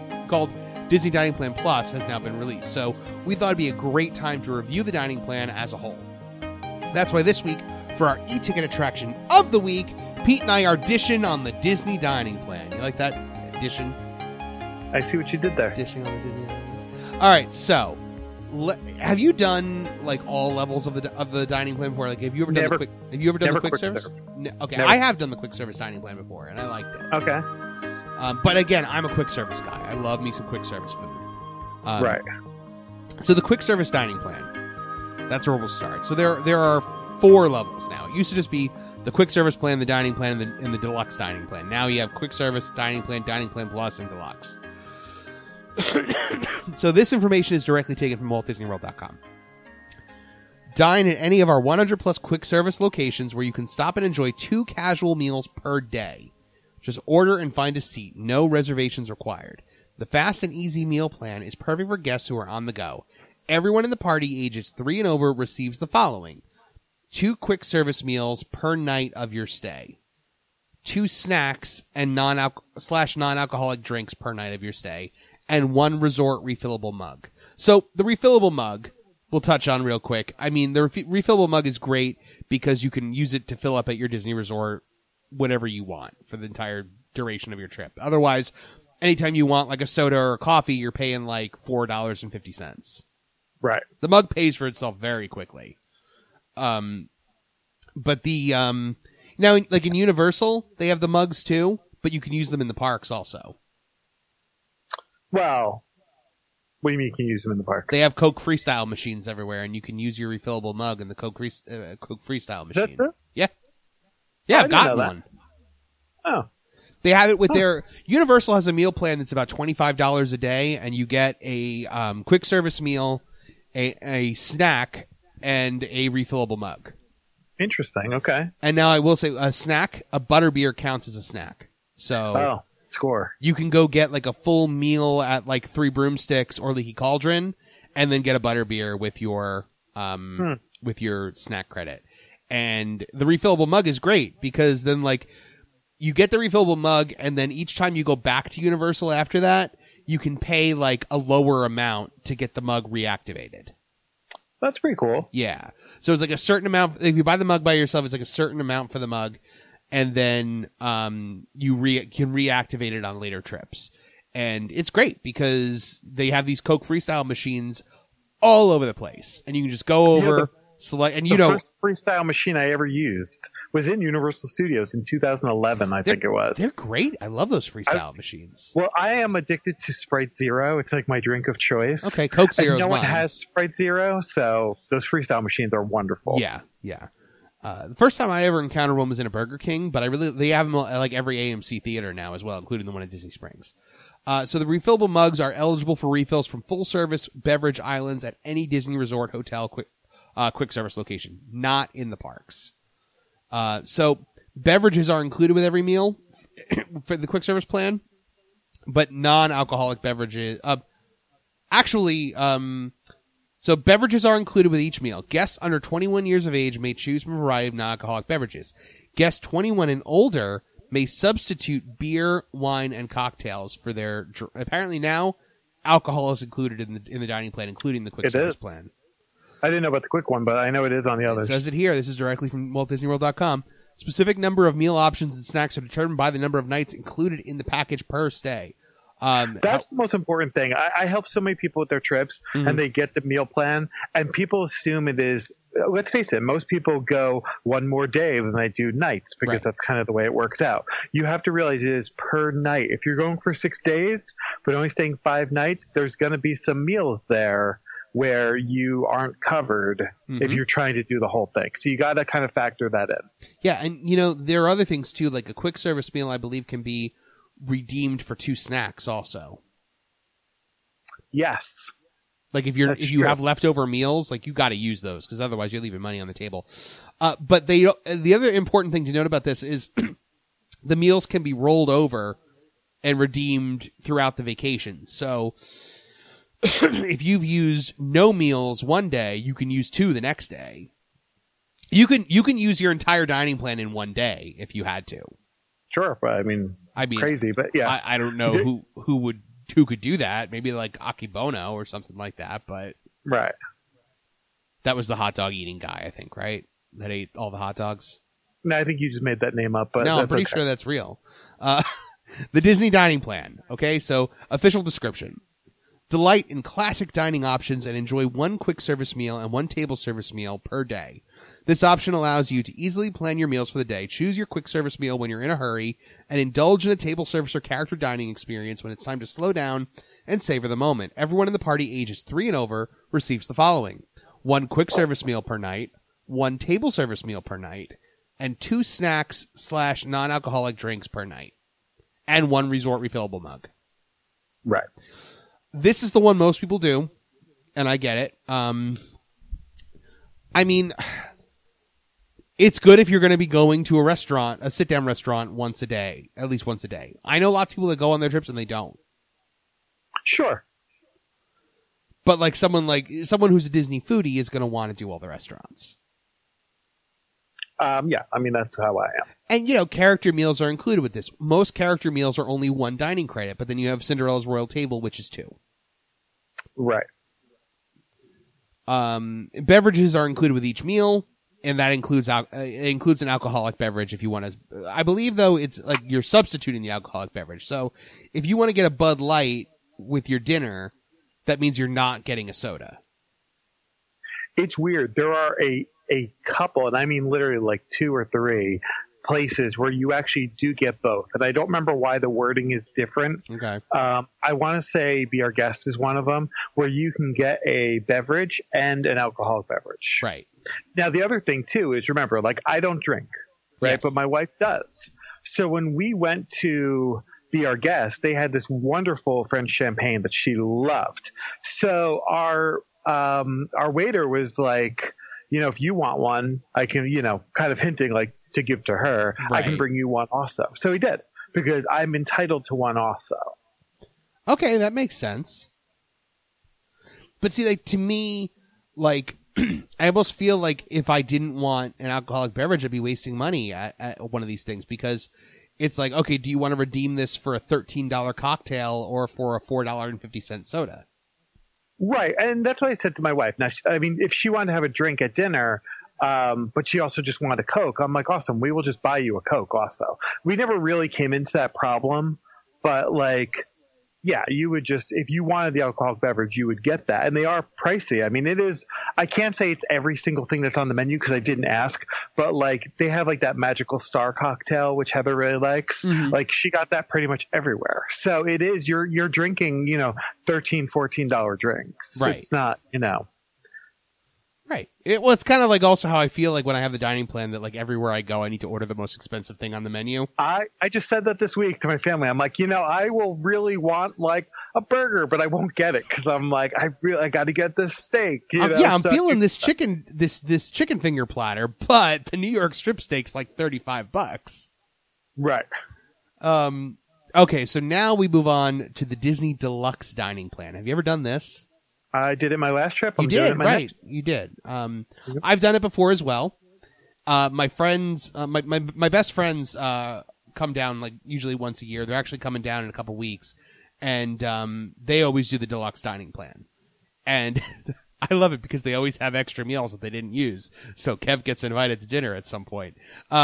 Plus has now been released. So we thought it'd be a great time to review the dining plan as a whole. That's why this week, for our e-ticket attraction of the week, Pete and I are dishing on the Disney Dining Plan. You like that? Dishing? I see what you did there. Dishing on the Disney Dining Plan. All right, so have you done like all levels of the dining plan before? Like, have you ever done the quick service? Okay, never. I have done the quick service dining plan before, and I liked it. Okay. But again, I'm a quick service guy. I love me some quick service food. Right. So the quick service dining plan. That's where we'll start. So there are 4 levels now. It used to just be the quick service plan, the dining plan, and the deluxe dining plan. Now you have quick service, dining plan plus, and deluxe. So this information is directly taken from WaltDisneyWorld.com. Dine at any of our 100 plus quick service locations where you can stop and enjoy 2 casual meals per day. Just order and find a seat. No reservations required. The fast and easy meal plan is perfect for guests who are on the go. Everyone in the party ages 3 and over receives the following: 2 quick service meals per night of your stay, 2 snacks and non-alcoholic drinks per night of your stay, and 1 resort refillable mug. So the refillable mug we'll touch on real quick. I mean, the refillable mug is great because you can use it to fill up at your Disney resort whatever you want for the entire duration of your trip. Otherwise, anytime you want like a soda or a coffee, you're paying like $4.50. Right. The mug pays for itself very quickly. But the now, like in Universal, they have the mugs too, but you can use them in the parks also. Well, what do you mean you can use them in the park? They have Coke Freestyle machines everywhere, and you can use your refillable mug in the Coke Freestyle machine. Is that true? Yeah. Yeah, I've gotten one. Oh. They have it with their... Universal has a meal plan that's about $25 a day, and you get a quick service meal, a snack, and a refillable mug. Interesting. Okay. And now I will say a butterbeer counts as a snack. So score. You can go get like a full meal at like 3 Broomsticks or Leaky Cauldron, and then get a butterbeer with your snack credit. And the refillable mug is great because then like you get the refillable mug, and then each time you go back to Universal after that, you can pay like a lower amount to get the mug reactivated. That's pretty cool. Yeah. So it's like a certain amount. If you buy the mug by yourself, it's like a certain amount for the mug, and then you can reactivate it on later trips. And it's great because they have these Coke Freestyle machines all over the place, and you can just go over, select, and the first Freestyle machine I ever used was in Universal Studios in 2011, I think it was. They're great. I love those Freestyle machines. Well, I am addicted to Sprite Zero. It's like my drink of choice. Okay, Coke Zero is no one has Sprite Zero, so those Freestyle machines are wonderful. Yeah. The first time I ever encountered one was in a Burger King, but they have them at like every AMC theater now as well, including the one at Disney Springs. So the refillable mugs are eligible for refills from full-service beverage islands at any Disney Resort hotel quick service location, not in the parks. So beverages are included with every meal. for the quick service plan, but non-alcoholic beverages. So beverages are included with each meal. Guests under 21 years of age may choose from a variety of non-alcoholic beverages. Guests 21 and older may substitute beer, wine, and cocktails for their. Apparently now, alcohol is included in the dining plan, including the quick service plan. I didn't know about the quick one, but I know it is on the others. It says it here. This is directly from WaltDisneyWorld.com. Specific number of meal options and snacks are determined by the number of nights included in the package per stay. That's the most important thing. I help so many people with their trips, and they get the meal plan, and people assume it is. Let's face it, most people go one more day than they do nights because that's kind of the way it works out. You have to realize it is per night. If you're going for 6 days but only staying 5 nights, there's going to be some meals there where you aren't covered if you're trying to do the whole thing. So you got to kind of factor that in. Yeah, and there are other things too, like a quick service meal I believe can be redeemed for 2 snacks also. Yes. Like if you have leftover meals, like you got to use those because otherwise you're leaving money on the table. But the other important thing to note about this is the meals can be rolled over and redeemed throughout the vacation. So if you've used no meals one day, you can use 2 the next day. You can use your entire dining plan in one day if you had to. Sure, but I mean crazy, but yeah. I don't know who could do that. Maybe like Akibono or something like that, but right. That was the hot dog eating guy, I think, right? That ate all the hot dogs. No, I think you just made that name up, but no, I'm pretty sure that's real. The Disney dining plan. Okay, so official description. Delight in classic dining options and enjoy 1 quick service meal and 1 table service meal per day. This option allows you to easily plan your meals for the day, choose your quick service meal when you're in a hurry, and indulge in a table service or character dining experience when it's time to slow down and savor the moment. Everyone in the party ages 3 and over receives the following: 1 quick service meal per night, 1 table service meal per night, and 2 snacks / non-alcoholic drinks per night, and 1 resort refillable mug. Right. This is the one most people do, and I get it. I mean, it's good if you're going to be going to a sit-down restaurant once a day, at least once a day. I know lots of people that go on their trips and they don't. Sure. But like someone who's a Disney foodie is going to want to do all the restaurants. Yeah, I mean, that's how I am. And, character meals are included with this. Most character meals are only 1 dining credit, but then you have Cinderella's Royal Table, which is 2. Right. Beverages are included with each meal, and that includes an alcoholic beverage if you want to. I believe, though, it's like you're substituting the alcoholic beverage. So if you want to get a Bud Light with your dinner, that means you're not getting a soda. It's weird. There are a couple, and I mean literally like 2 or 3 places where you actually do get both. And I don't remember why the wording is different. Okay. I want to say Be Our Guest is one of them, where you can get a beverage and an alcoholic beverage. Right. Now, the other thing, too, is remember, like, I don't drink, right? Yes. But my wife does. So when we went to Be Our Guest, they had this wonderful French champagne that she loved. So our waiter was like, if you want one, I can, kind of hinting like to give to her. Right. I can bring you one also. So he did, because I'm entitled to one also. Okay, that makes sense. But see, like, to me, like, I almost feel like if I didn't want an alcoholic beverage, I'd be wasting money at one of these things, because it's like, okay, do you want to redeem this for a $13 cocktail or for a $4.50 soda? Right. And that's what I said to my wife. Now, I mean, if she wanted to have a drink at dinner, but she also just wanted a Coke, I'm like, awesome, we will just buy you a Coke also. We never really came into that problem, but like, yeah, you would just, if you wanted the alcoholic beverage, you would get that. And they are pricey. I mean, it is, I can't say it's every single thing that's on the menu because I didn't ask, but like they have like that magical star cocktail, which Heather really likes. Mm-hmm. Like she got that pretty much everywhere. So it is, you're drinking, $13, $14 drinks. Right. It's not, Right. It's kind of like also how I feel like when I have the dining plan that like everywhere I go, I need to order the most expensive thing on the menu. I just said that this week to my family. I'm like, I will really want like a burger, but I won't get it because I'm like, I got to get this steak. I'm feeling this chicken, this chicken finger platter, but the New York strip steak's like $35. Right. Okay, so now we move on to the Disney Deluxe Dining Plan. Have you ever done this? I did it my last trip. You did, right? You did. I've done it before as well. My friends, my best friends, come down like usually once a year. They're actually coming down in a couple weeks, and they always do the Deluxe Dining Plan, and I love it because they always have extra meals that they didn't use. So Kev gets invited to dinner at some point.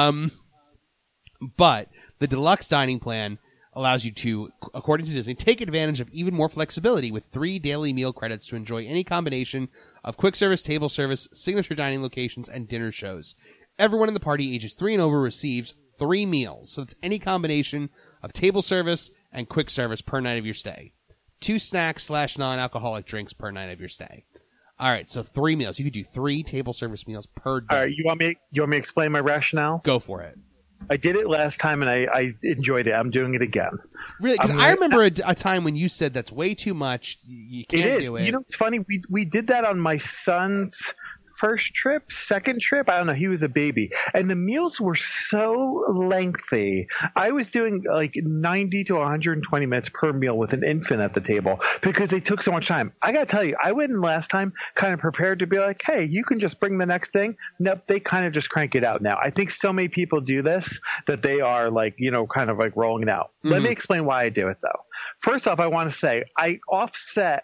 But the Deluxe Dining Plan allows you to, according to Disney, take advantage of even more flexibility with 3 daily meal credits to enjoy any combination of quick service, table service, signature dining locations, and dinner shows. Everyone in the party ages 3 and over receives 3 meals. So it's any combination of table service and quick service per night of your stay. 2 snacks / non-alcoholic drinks per night of your stay. All right, so 3 meals. You could do 3 table service meals per day. All right, you want me to explain my rationale? Go for it. I did it last time, and I enjoyed it. I'm doing it again. Really? Because I remember a time when you said that's way too much. You can't do it. You know, it's funny. We did that on my son's second trip. I don't know. He was a baby. And the meals were so lengthy. I was doing like 90 to 120 minutes per meal with an infant at the table because they took so much time. I got to tell you, I went in last time kind of prepared to be like, hey, you can just bring the next thing. Nope. They kind of just crank it out now. I think so many people do this that they are like, you know, kind of like rolling it out. Let me explain why I do it though. First off, I want to say I offset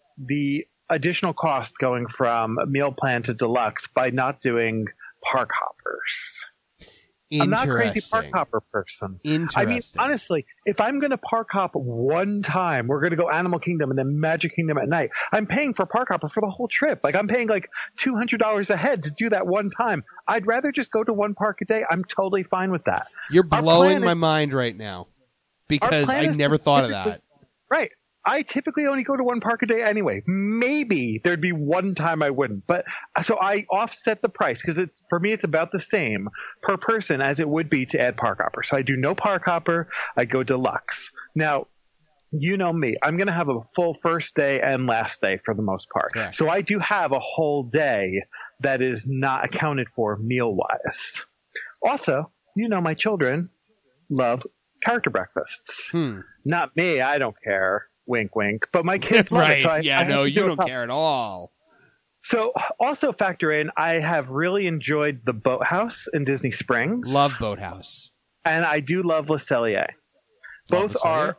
the additional cost going from meal plan to deluxe by not doing park hoppers. I'm not a crazy park hopper person. I mean, honestly, if I'm going to park hop one time, we're going to go Animal Kingdom and then Magic Kingdom at night. I'm paying for park hopper for the whole trip. Like I'm paying like $200 a head to do that one time. I'd rather just go to one park a day. I'm totally fine with that. You're blowing my mind right now because I never thought of that. Right. I typically only go to one park a day anyway. Maybe there'd be one time I wouldn't. But so I offset the price because for me, it's about the same per person as it would be to add park hopper. So I do no park hopper. I go deluxe. Now, you know me. I'm going to have a full first day and last day for the most part. Yeah. So I do have a whole day that is not accounted for meal wise. Also, you know, my children love character breakfasts. Not me. I don't care. Wink, wink. But my kids love it. So you don't care at all. So also factor in, I have really enjoyed the Boathouse in Disney Springs. Love Boathouse. And I do love Le Cellier. Both are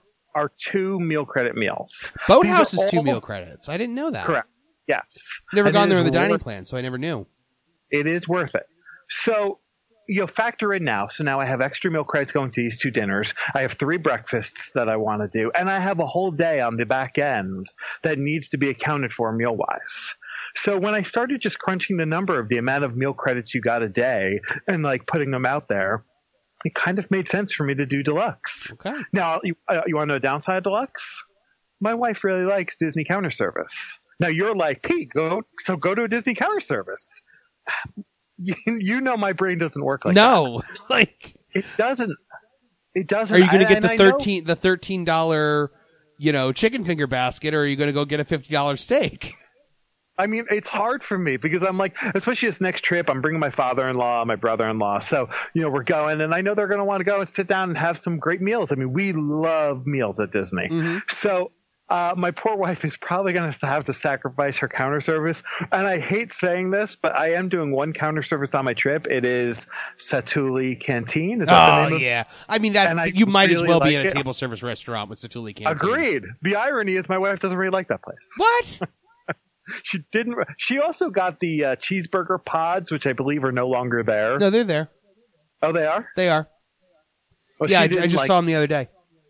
2 meal credit meals. Boathouse is 2 meal credits. I didn't know that. Correct. Yes. Never gone there in the dining plan, so I never knew. It is worth it. So you'll factor in now. So now I have extra meal credits going to these 2 dinners. I have 3 breakfasts that I want to do. And I have a whole day on the back end that needs to be accounted for meal-wise. So when I started just crunching the number of the amount of meal credits you got a day and like putting them out there, it kind of made sense for me to do deluxe. Okay. Now, you want to know a downside of deluxe? My wife really likes Disney counter service. Now you're like, Pete, go to a Disney counter service. You know my brain doesn't work like that. No, like it doesn't. It doesn't. Are you going to get the $13, you know, chicken finger basket, or are you going to go get a $50 steak? I mean, it's hard for me because I'm like, especially this next trip, I'm bringing my father-in-law, my brother-in-law. So, you know, we're going, and I know they're going to want to go and sit down and have some great meals. I mean, we love meals at Disney. Mm-hmm. So my poor wife is probably going to have to sacrifice her counter service. And I hate saying this, but I am doing one counter service on my trip. It is Satuli Canteen. Is that the name yeah. I mean, you might as well be in a table service restaurant with Satuli Canteen. Agreed. The irony is my wife doesn't really like that place. What? She didn't. She also got the cheeseburger pods, which I believe are no longer there. No, they're there. Oh, they are? They are. Well, yeah, I just saw them the other day.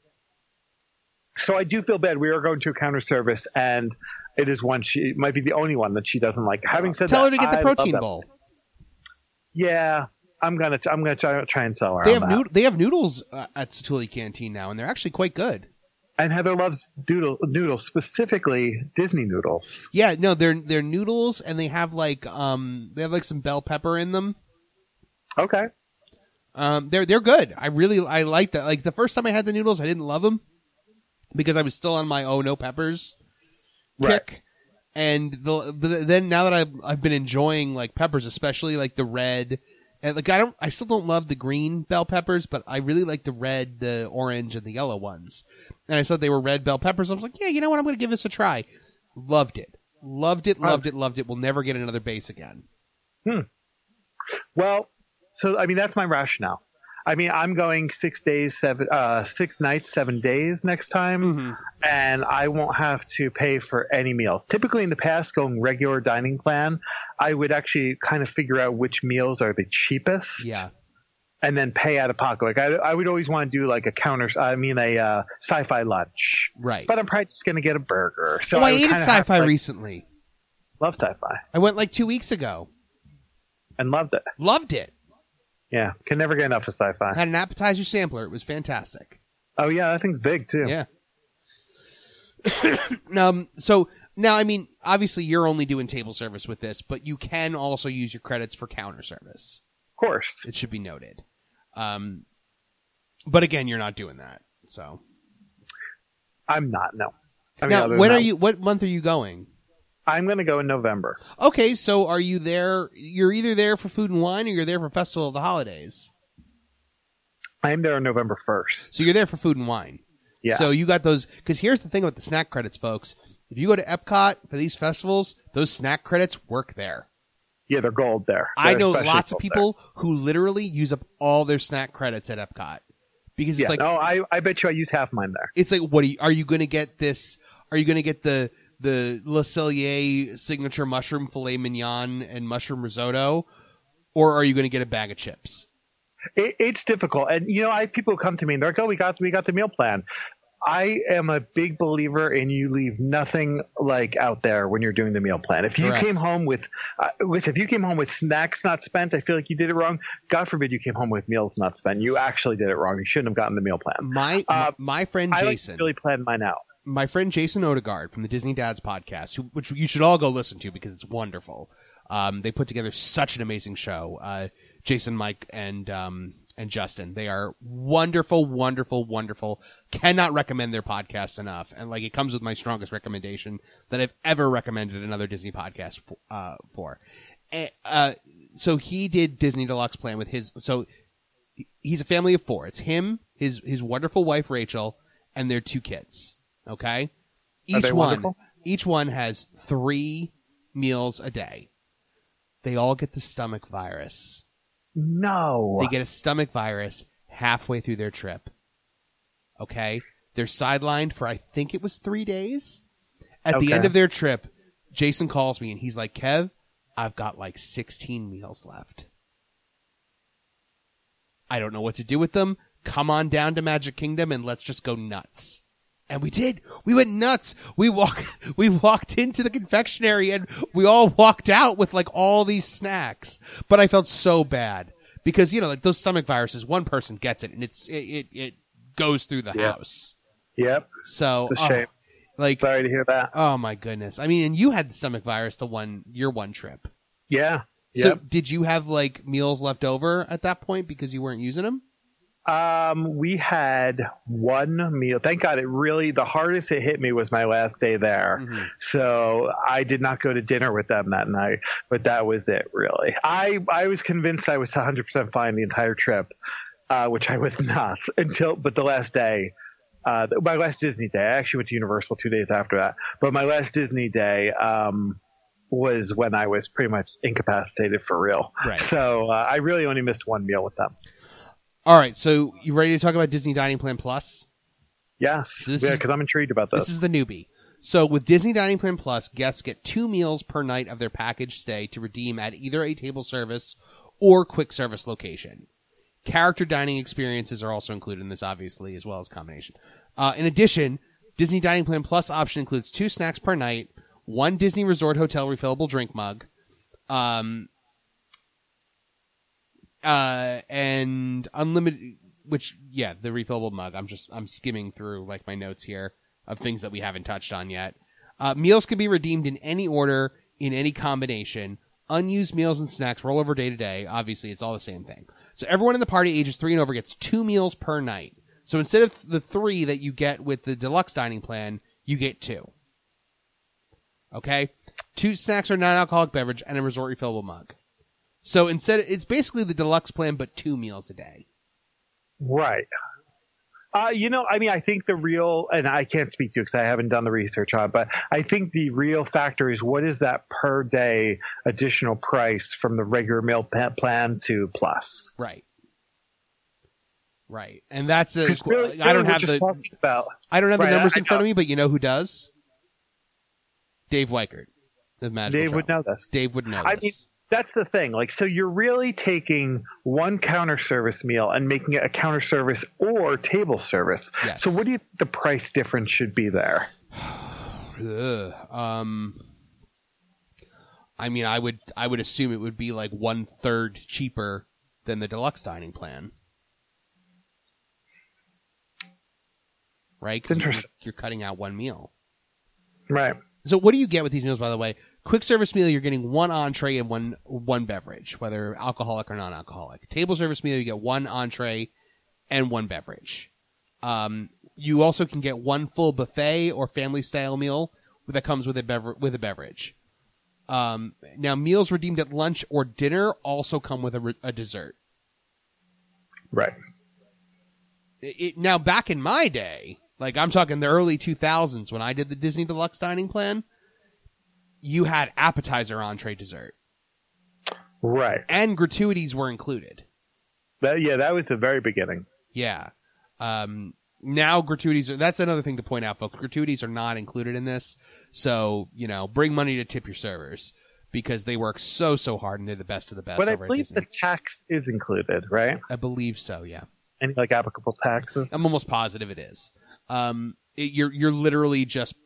So I do feel bad. We are going to a counter service, and it is one she might be the only one that she doesn't like. Having said tell that, her to get the protein bowl. Yeah, I'm gonna try and sell her. They have noodles at Satuli Canteen now, and they're actually quite good. And Heather loves noodles, specifically Disney noodles. Yeah, no, they're noodles, and they have like some bell pepper in them. Okay. They're good. I like that. Like the first time I had the noodles, I didn't love them because I was still on my no peppers kick. Right. And then now that I've been enjoying like peppers, especially like the red And like I still don't love the green bell peppers, but I really like the red, the orange, and the yellow ones. And I saw they were red bell peppers. I was like, yeah, you know what? I'm going to give this a try. Loved it. Loved it. We'll never get another base again. Well, so I mean that's my rationale. I mean, I'm going 6 nights, 7 days next time, and I won't have to pay for any meals. Typically in the past, going regular dining plan, I would actually kind of figure out which meals are the cheapest. Yeah. And then pay out of pocket. Like I would always want to do like a sci-fi lunch. Right. But I'm probably just going to get a burger. So I ate at sci-fi recently. Love sci-fi. I went like 2 weeks ago. And loved it. Loved it. Yeah, can never get enough of sci-fi. Had an appetizer sampler. It was fantastic. Oh, yeah, that thing's big, too. Yeah. So, now, I mean, obviously you're only doing table service with this, but you can also use your credits for counter service. Of course. It should be noted. But again, you're not doing that, so. I'm not, no. I mean, now, what month are you going? I'm going to go in November. Okay, so are you there? You're either there for Food and Wine or you're there for Festival of the Holidays. I'm there on November 1st. So you're there for Food and Wine. Yeah. So you got those, because here's the thing about the snack credits, folks. If you go to Epcot for these festivals, those snack credits work there. Yeah, they're gold there. I know lots of people who literally use up all their snack credits at Epcot. Because it's like, no, I bet you I use half mine there. It's like, are you going to get this? Are you going to get the Le Cellier signature mushroom filet mignon and mushroom risotto, or are you going to get a bag of chips? It's difficult, and you know, people come to me and they're like, "Oh, we got the meal plan." I am a big believer in you leave nothing like out there when you're doing the meal plan. If you came home with, snacks not spent, I feel like you did it wrong. God forbid you came home with meals not spent. You actually did it wrong. You shouldn't have gotten the meal plan. My friend Jason, I like to really plan mine out. My friend Jason Odegaard from the Disney Dads podcast, which you should all go listen to because it's wonderful. They put together such an amazing show. Jason, Mike, and Justin. They are wonderful, wonderful, wonderful. Cannot recommend their podcast enough. And like, it comes with my strongest recommendation that I've ever recommended another Disney podcast for. So he did Disney Deluxe Plan with so he's a family of 4. It's him, his wonderful wife, Rachel, and their 2 kids. Okay? Each one has 3 meals a day. They all get the stomach virus. No. They get a stomach virus halfway through their trip. Okay? They're sidelined for, I think it was 3 days. At the end of their trip, Jason calls me and he's like, Kev, I've got like 16 meals left. I don't know what to do with them. Come on down to Magic Kingdom and let's just go nuts. And we did. We went nuts. We walked into the confectionery and we all walked out with like all these snacks. But I felt so bad because, you know, like those stomach viruses, one person gets it and it goes through the house. Yep. So it's a shame. Like, sorry to hear that. Oh my goodness. I mean, and you had the stomach virus your one trip. Yeah. So did you have like meals left over at that point because you weren't using them? We had one meal. Thank God the hardest it hit me was my last day there. Mm-hmm. So I did not go to dinner with them that night, but that was it really. I was convinced I was 100% fine the entire trip, which I was not but the last day, my last Disney day, I actually went to Universal 2 days after that, but my last Disney day, was when I was pretty much incapacitated for real. Right. So, I really only missed one meal with them. All right, so you ready to talk about Disney Dining Plan Plus? Yes, because I'm intrigued about this. This is the newbie. So with Disney Dining Plan Plus, guests get 2 meals per night of their package stay to redeem at either a table service or quick service location. Character dining experiences are also included in this, obviously, as well as combination. In addition, Disney Dining Plan Plus option includes 2 snacks per night, 1 Disney Resort Hotel refillable drink mug, and unlimited, the refillable mug. I'm skimming through like my notes here of things that we haven't touched on yet. Meals can be redeemed in any order, in any combination. Unused meals and snacks roll over day to day. Obviously, it's all the same thing. So everyone in the party ages 3 and over gets 2 meals per night. So instead of the 3 that you get with the deluxe dining plan, you get 2. Okay? 2 snacks or non-alcoholic beverage and a resort refillable mug. So instead, it's basically the deluxe plan, but 2 meals a day. Right. I think the real, and I can't speak to it because I haven't done the research on it, but I think the real factor is what is that per day additional price from the regular meal plan to plus? Right. Right. And that's Really, I don't have the numbers in front of me, but you know who does? Dave Weichert. The Magical Dave Show. would know this. Dave would know I this. mean, that's the thing. Like, so you're really taking one counter service meal and making it a counter service or table service. Yes. So what do you think the price difference should be there? I mean, I would assume it would be like 1/3 cheaper than the deluxe dining plan. Right? 'Cause Interesting. you're cutting out one meal. Right. So what do you get with these meals, by the way? Quick service meal, you're getting 1 entree and one beverage, whether alcoholic or non-alcoholic. Table service meal, you get 1 entree and 1 beverage. You also can get 1 full buffet or family-style meal that comes with a beverage. Now, meals redeemed at lunch or dinner also come with a dessert. Right. Now, back in my day, like I'm talking the early 2000s when I did the Disney Deluxe Dining Plan, you had appetizer, entree, dessert. Right. And gratuities were included. That was the very beginning. Yeah. Now gratuities that's another thing to point out, folks. Gratuities are not included in this. So, bring money to tip your servers because they work so hard and they're the best of the best. But I over at believe Disney. the tax is included, right? I believe so, yeah. Any applicable taxes? I'm almost positive it is. You're literally just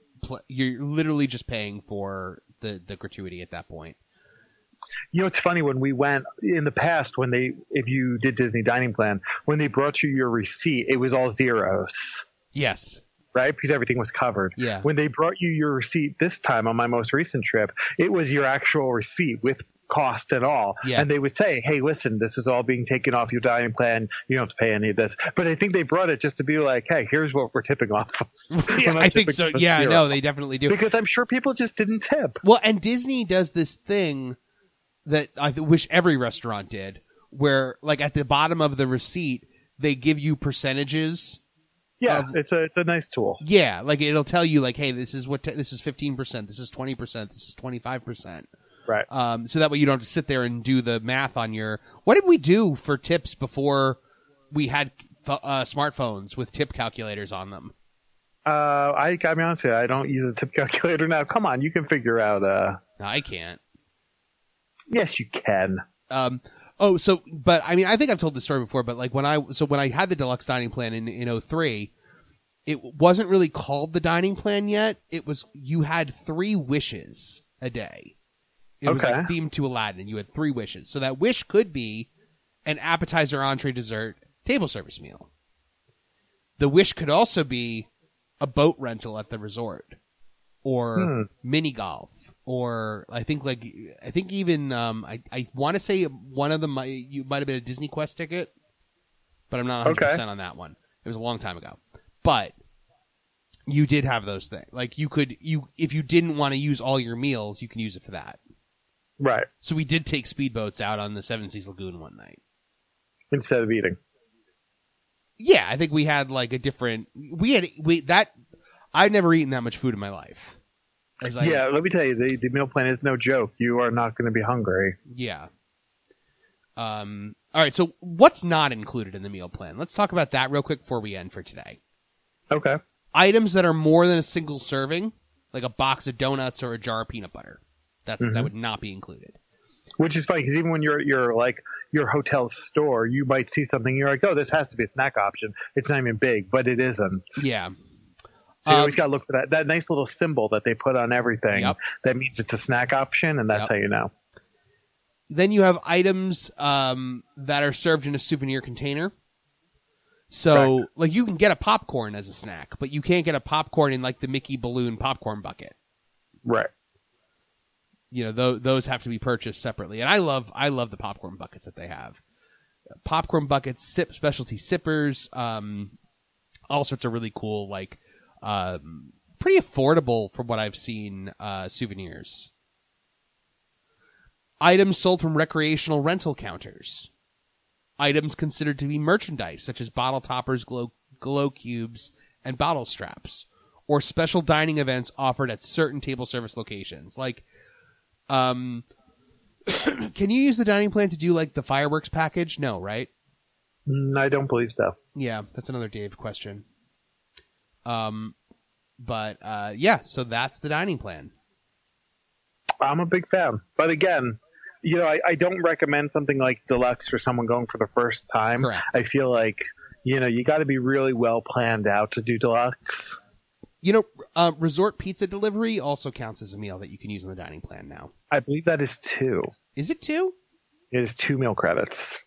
paying for the gratuity at that point. It's funny when we went in the past if you did Disney Dining Plan, when they brought you your receipt, it was all zeros. Yes. Right? Because everything was covered. Yeah. When they brought you your receipt this time on my most recent trip, it was your actual receipt with cost and all. Yeah. And they would say, hey, listen, this is all being taken off your dining plan. You don't have to pay any of this. But I think they brought it just to be like, hey, here's what we're tipping off. Yeah, I think so. Yeah, zero. no, they definitely do. Because I'm sure people just didn't tip. Well, and Disney does this thing that I wish every restaurant did, where like at the bottom of the receipt, they give you percentages. Yeah, it's a nice tool. Yeah, like it'll tell you like, hey, this is 15%, this is 20%, this is 25%. Right. So that way you don't have to sit there and do the math on your. What did we do for tips before we had smartphones with tip calculators on them? I gotta be honest with you, I don't use a tip calculator now. Come on, you can figure out. No, I can't. Yes, you can. But I mean, I think I've told this story before, but like when I had the deluxe dining plan in 2003, it wasn't really called the dining plan yet. It was, you had 3 wishes a day. It was like themed to Aladdin. You had 3 wishes. So that wish could be an appetizer, entree, dessert, table service meal. The wish could also be a boat rental at the resort or mini golf. Or I think even I want to say one of them might have been a Disney Quest ticket, but I'm not 100% on that one. It was a long time ago. But you did have those things. Like if you didn't want to use all your meals, you can use it for that. Right. So we did take speedboats out on the Seven Seas Lagoon one night instead of eating. Yeah, I think we had like a different. I've never eaten that much food in my life. Let me tell you, the meal plan is no joke. You are not going to be hungry. Yeah. All right, so what's not included in the meal plan? Let's talk about that real quick before we end for today. Okay. Items that are more than a single serving, like a box of donuts or a jar of peanut butter. That would not be included. Which is funny, because even when you're like your hotel store, you might see something, you're like, oh, this has to be a snack option. It's not even big, but it isn't. Yeah. So you always got to look for that nice little symbol that they put on everything. Yep. That means it's a snack option, and that's how you know. Then you have items that are served in a souvenir container. So, like, you can get a popcorn as a snack, but you can't get a popcorn in, like, the Mickey Balloon popcorn bucket. Right. Those have to be purchased separately. And I love the popcorn buckets that they have. Popcorn buckets, specialty sippers, all sorts of really cool, like, pretty affordable from what I've seen, souvenirs. Items sold from recreational rental counters. Items considered to be merchandise, such as bottle toppers, glow cubes, and bottle straps. Or special dining events offered at certain table service locations. Like, can you use the dining plan to do, like, the fireworks package? No, right? I don't believe so. Yeah, that's another Dave question. Yeah, so that's the dining plan. I'm a big fan. But again, I don't recommend something like deluxe for someone going for the first time. Correct. I feel like, you got to be really well planned out to do deluxe. Resort pizza delivery also counts as a meal that you can use on the dining plan now. I believe that is 2. Is it 2? It is 2 meal credits.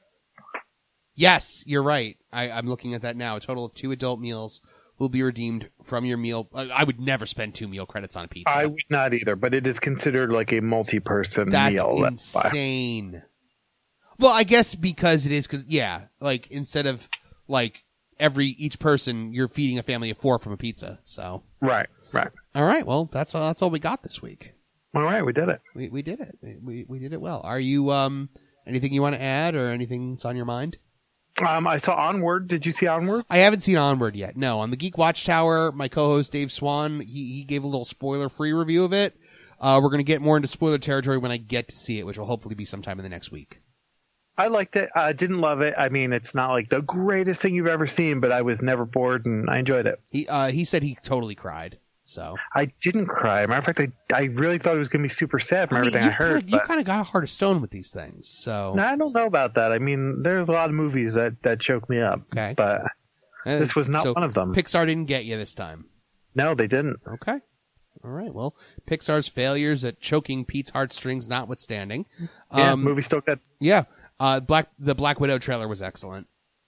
Yes, you're right. I'm looking at that now. A total of 2 adult meals will be redeemed from your meal. I would never spend 2 meal credits on a pizza. I would not either, but it is considered like a multi-person meal. That's insane. Well, I guess because it is, like instead of like each person, you're feeding a family of 4 from a pizza. So right. All right. Well, that's all we got this week. All right, we did it. We did it. We did it well. Are you anything you want to add or anything that's on your mind? I saw Onward. Did you see Onward? I haven't seen Onward yet. No, on the Geek Watchtower, my co-host Dave Swan, he gave a little spoiler-free review of it. We're going to get more into spoiler territory when I get to see it, which will hopefully be sometime in the next week. I liked it. I didn't love it. I mean, it's not like the greatest thing you've ever seen, but I was never bored and I enjoyed it. He said he totally cried. So I didn't cry. Matter of fact, I really thought it was going to be super sad from everything I heard. You kind of got a heart of stone with these things. So no, I don't know about that. I mean, there's a lot of movies that choke me up. Okay, but this was not one of them. Pixar didn't get you this time. No, they didn't. Okay. All right. Well, Pixar's failures at choking Pete's heartstrings notwithstanding. Yeah, movie still good. Yeah. The Black Widow trailer was excellent.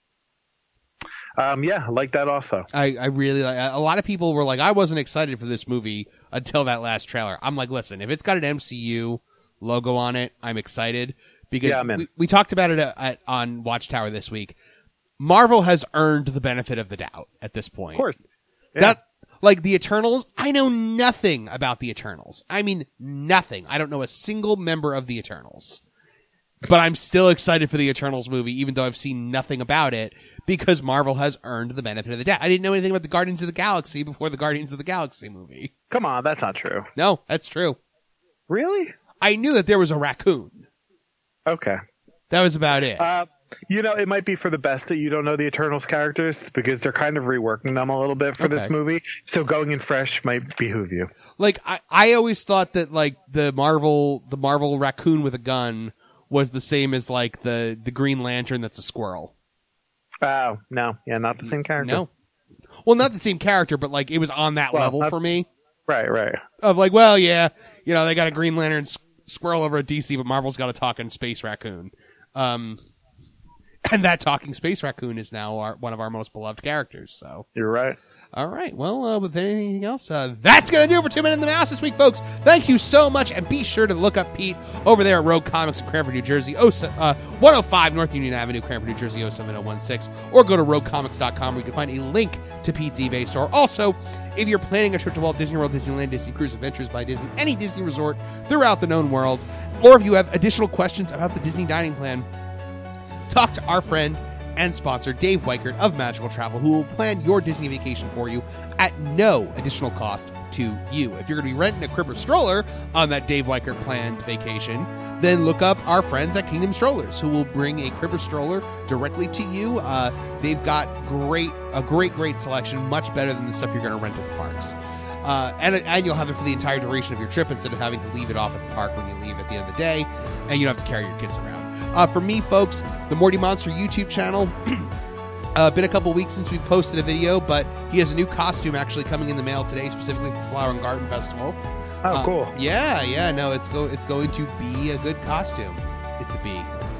Yeah, I like that also. I really like. A lot of people were like, I wasn't excited for this movie until that last trailer. I'm like, listen, if it's got an MCU logo on it, I'm excited because we talked about it on Watchtower this week. Marvel has earned the benefit of the doubt at this point. Of course. Yeah. That, like the Eternals, I know nothing about the Eternals. I mean, nothing. I don't know a single member of the Eternals. But I'm still excited for the Eternals movie, even though I've seen nothing about it, because Marvel has earned the benefit of the doubt. I didn't know anything about the Guardians of the Galaxy before the Guardians of the Galaxy movie. Come on, that's not true. No, that's true. Really? I knew that there was a raccoon. Okay. That was about it. It might be for the best that you don't know the Eternals characters, because they're kind of reworking them a little bit for this movie. So going in fresh might behoove you. Like, I always thought that, like, the Marvel raccoon with a gun was the same as, like, the Green Lantern that's a squirrel. Oh, no. Yeah, not the same character. No. Well, not the same character, but, like, it was on that level for me. Right. Of, like, well, yeah, they got a Green Lantern squirrel over at DC, but Marvel's got a talking space raccoon. And that talking space raccoon is now one of our most beloved characters, so. You're right. All right. Well, with anything else, that's going to do it for 2 Minutes in the Mouse this week, folks. Thank you so much, and be sure to look up Pete over there at Rogue Comics in Cranford, New Jersey, 105 North Union Avenue, Cranford, New Jersey, 07016, or go to roguecomics.com where you can find a link to Pete's eBay store. Also, if you're planning a trip to Walt Disney World, Disneyland, Disney Cruise Adventures by Disney, any Disney resort throughout the known world, or if you have additional questions about the Disney dining plan, talk to our friend and sponsor Dave Weichert of Magical Travel, who will plan your Disney vacation for you at no additional cost to you. If you're going to be renting a crib or stroller on that Dave Weichert planned vacation, then look up our friends at Kingdom Strollers, who will bring a crib or stroller directly to you. They've got a great selection, much better than the stuff you're going to rent at the parks. And you'll have it for the entire duration of your trip instead of having to leave it off at the park when you leave at the end of the day, and you don't have to carry your kids around. For me, folks, the Morty Monster YouTube channel, been a couple weeks since we posted a video, but he has a new costume actually coming in the mail today, specifically for Flower and Garden Festival. Oh, cool. Yeah, no, it's going to be a good costume. It's a bee.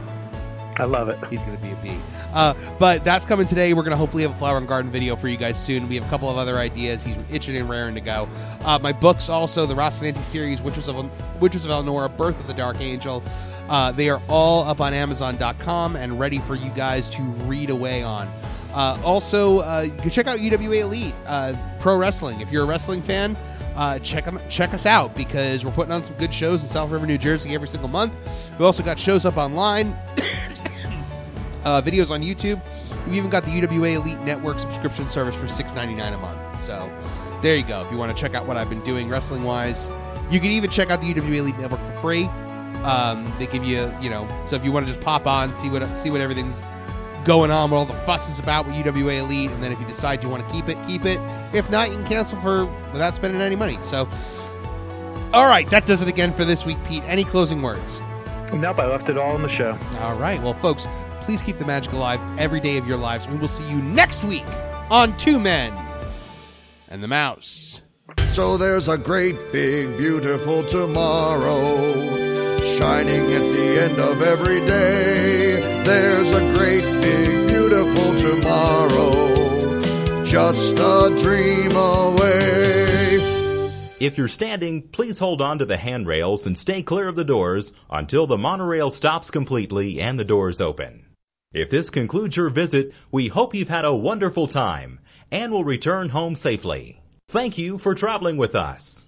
I love it. He's going to be a bee. But that's coming today. We're going to hopefully have a Flower and Garden video for you guys soon. We have a couple of other ideas. He's itching and raring to go. My books also, the Rocinante series, Witches of Elnora, Birth of the Dark Angel. They are all up on Amazon.com and ready for you guys to read away on. Also, you can check out UWA Elite Pro Wrestling. If you're a wrestling fan, check us out because we're putting on some good shows in South River, New Jersey every single month. We've also got shows up online, videos on YouTube. We've even got the UWA Elite Network subscription service for $6.99 a month. So there you go. If you want to check out what I've been doing wrestling-wise, you can even check out the UWA Elite Network for free. They give you, so if you want to just pop on, see what everything's going on, what all the fuss is about with UWA Elite, and then if you decide you want to keep it, keep it. If not, you can cancel without spending any money. So, all right, that does it again for this week, Pete. Any closing words? Nope, I left it all in the show. All right, well, folks, please keep the magic alive every day of your lives. We will see you next week on Two Men and the Mouse. So there's a great, big, beautiful tomorrow shining at the end of every day. There's a great, big, beautiful tomorrow, just a dream away. If you're standing, please hold on to the handrails and stay clear of the doors until the monorail stops completely and the doors open. If this concludes your visit, we hope you've had a wonderful time and will return home safely. Thank you for traveling with us.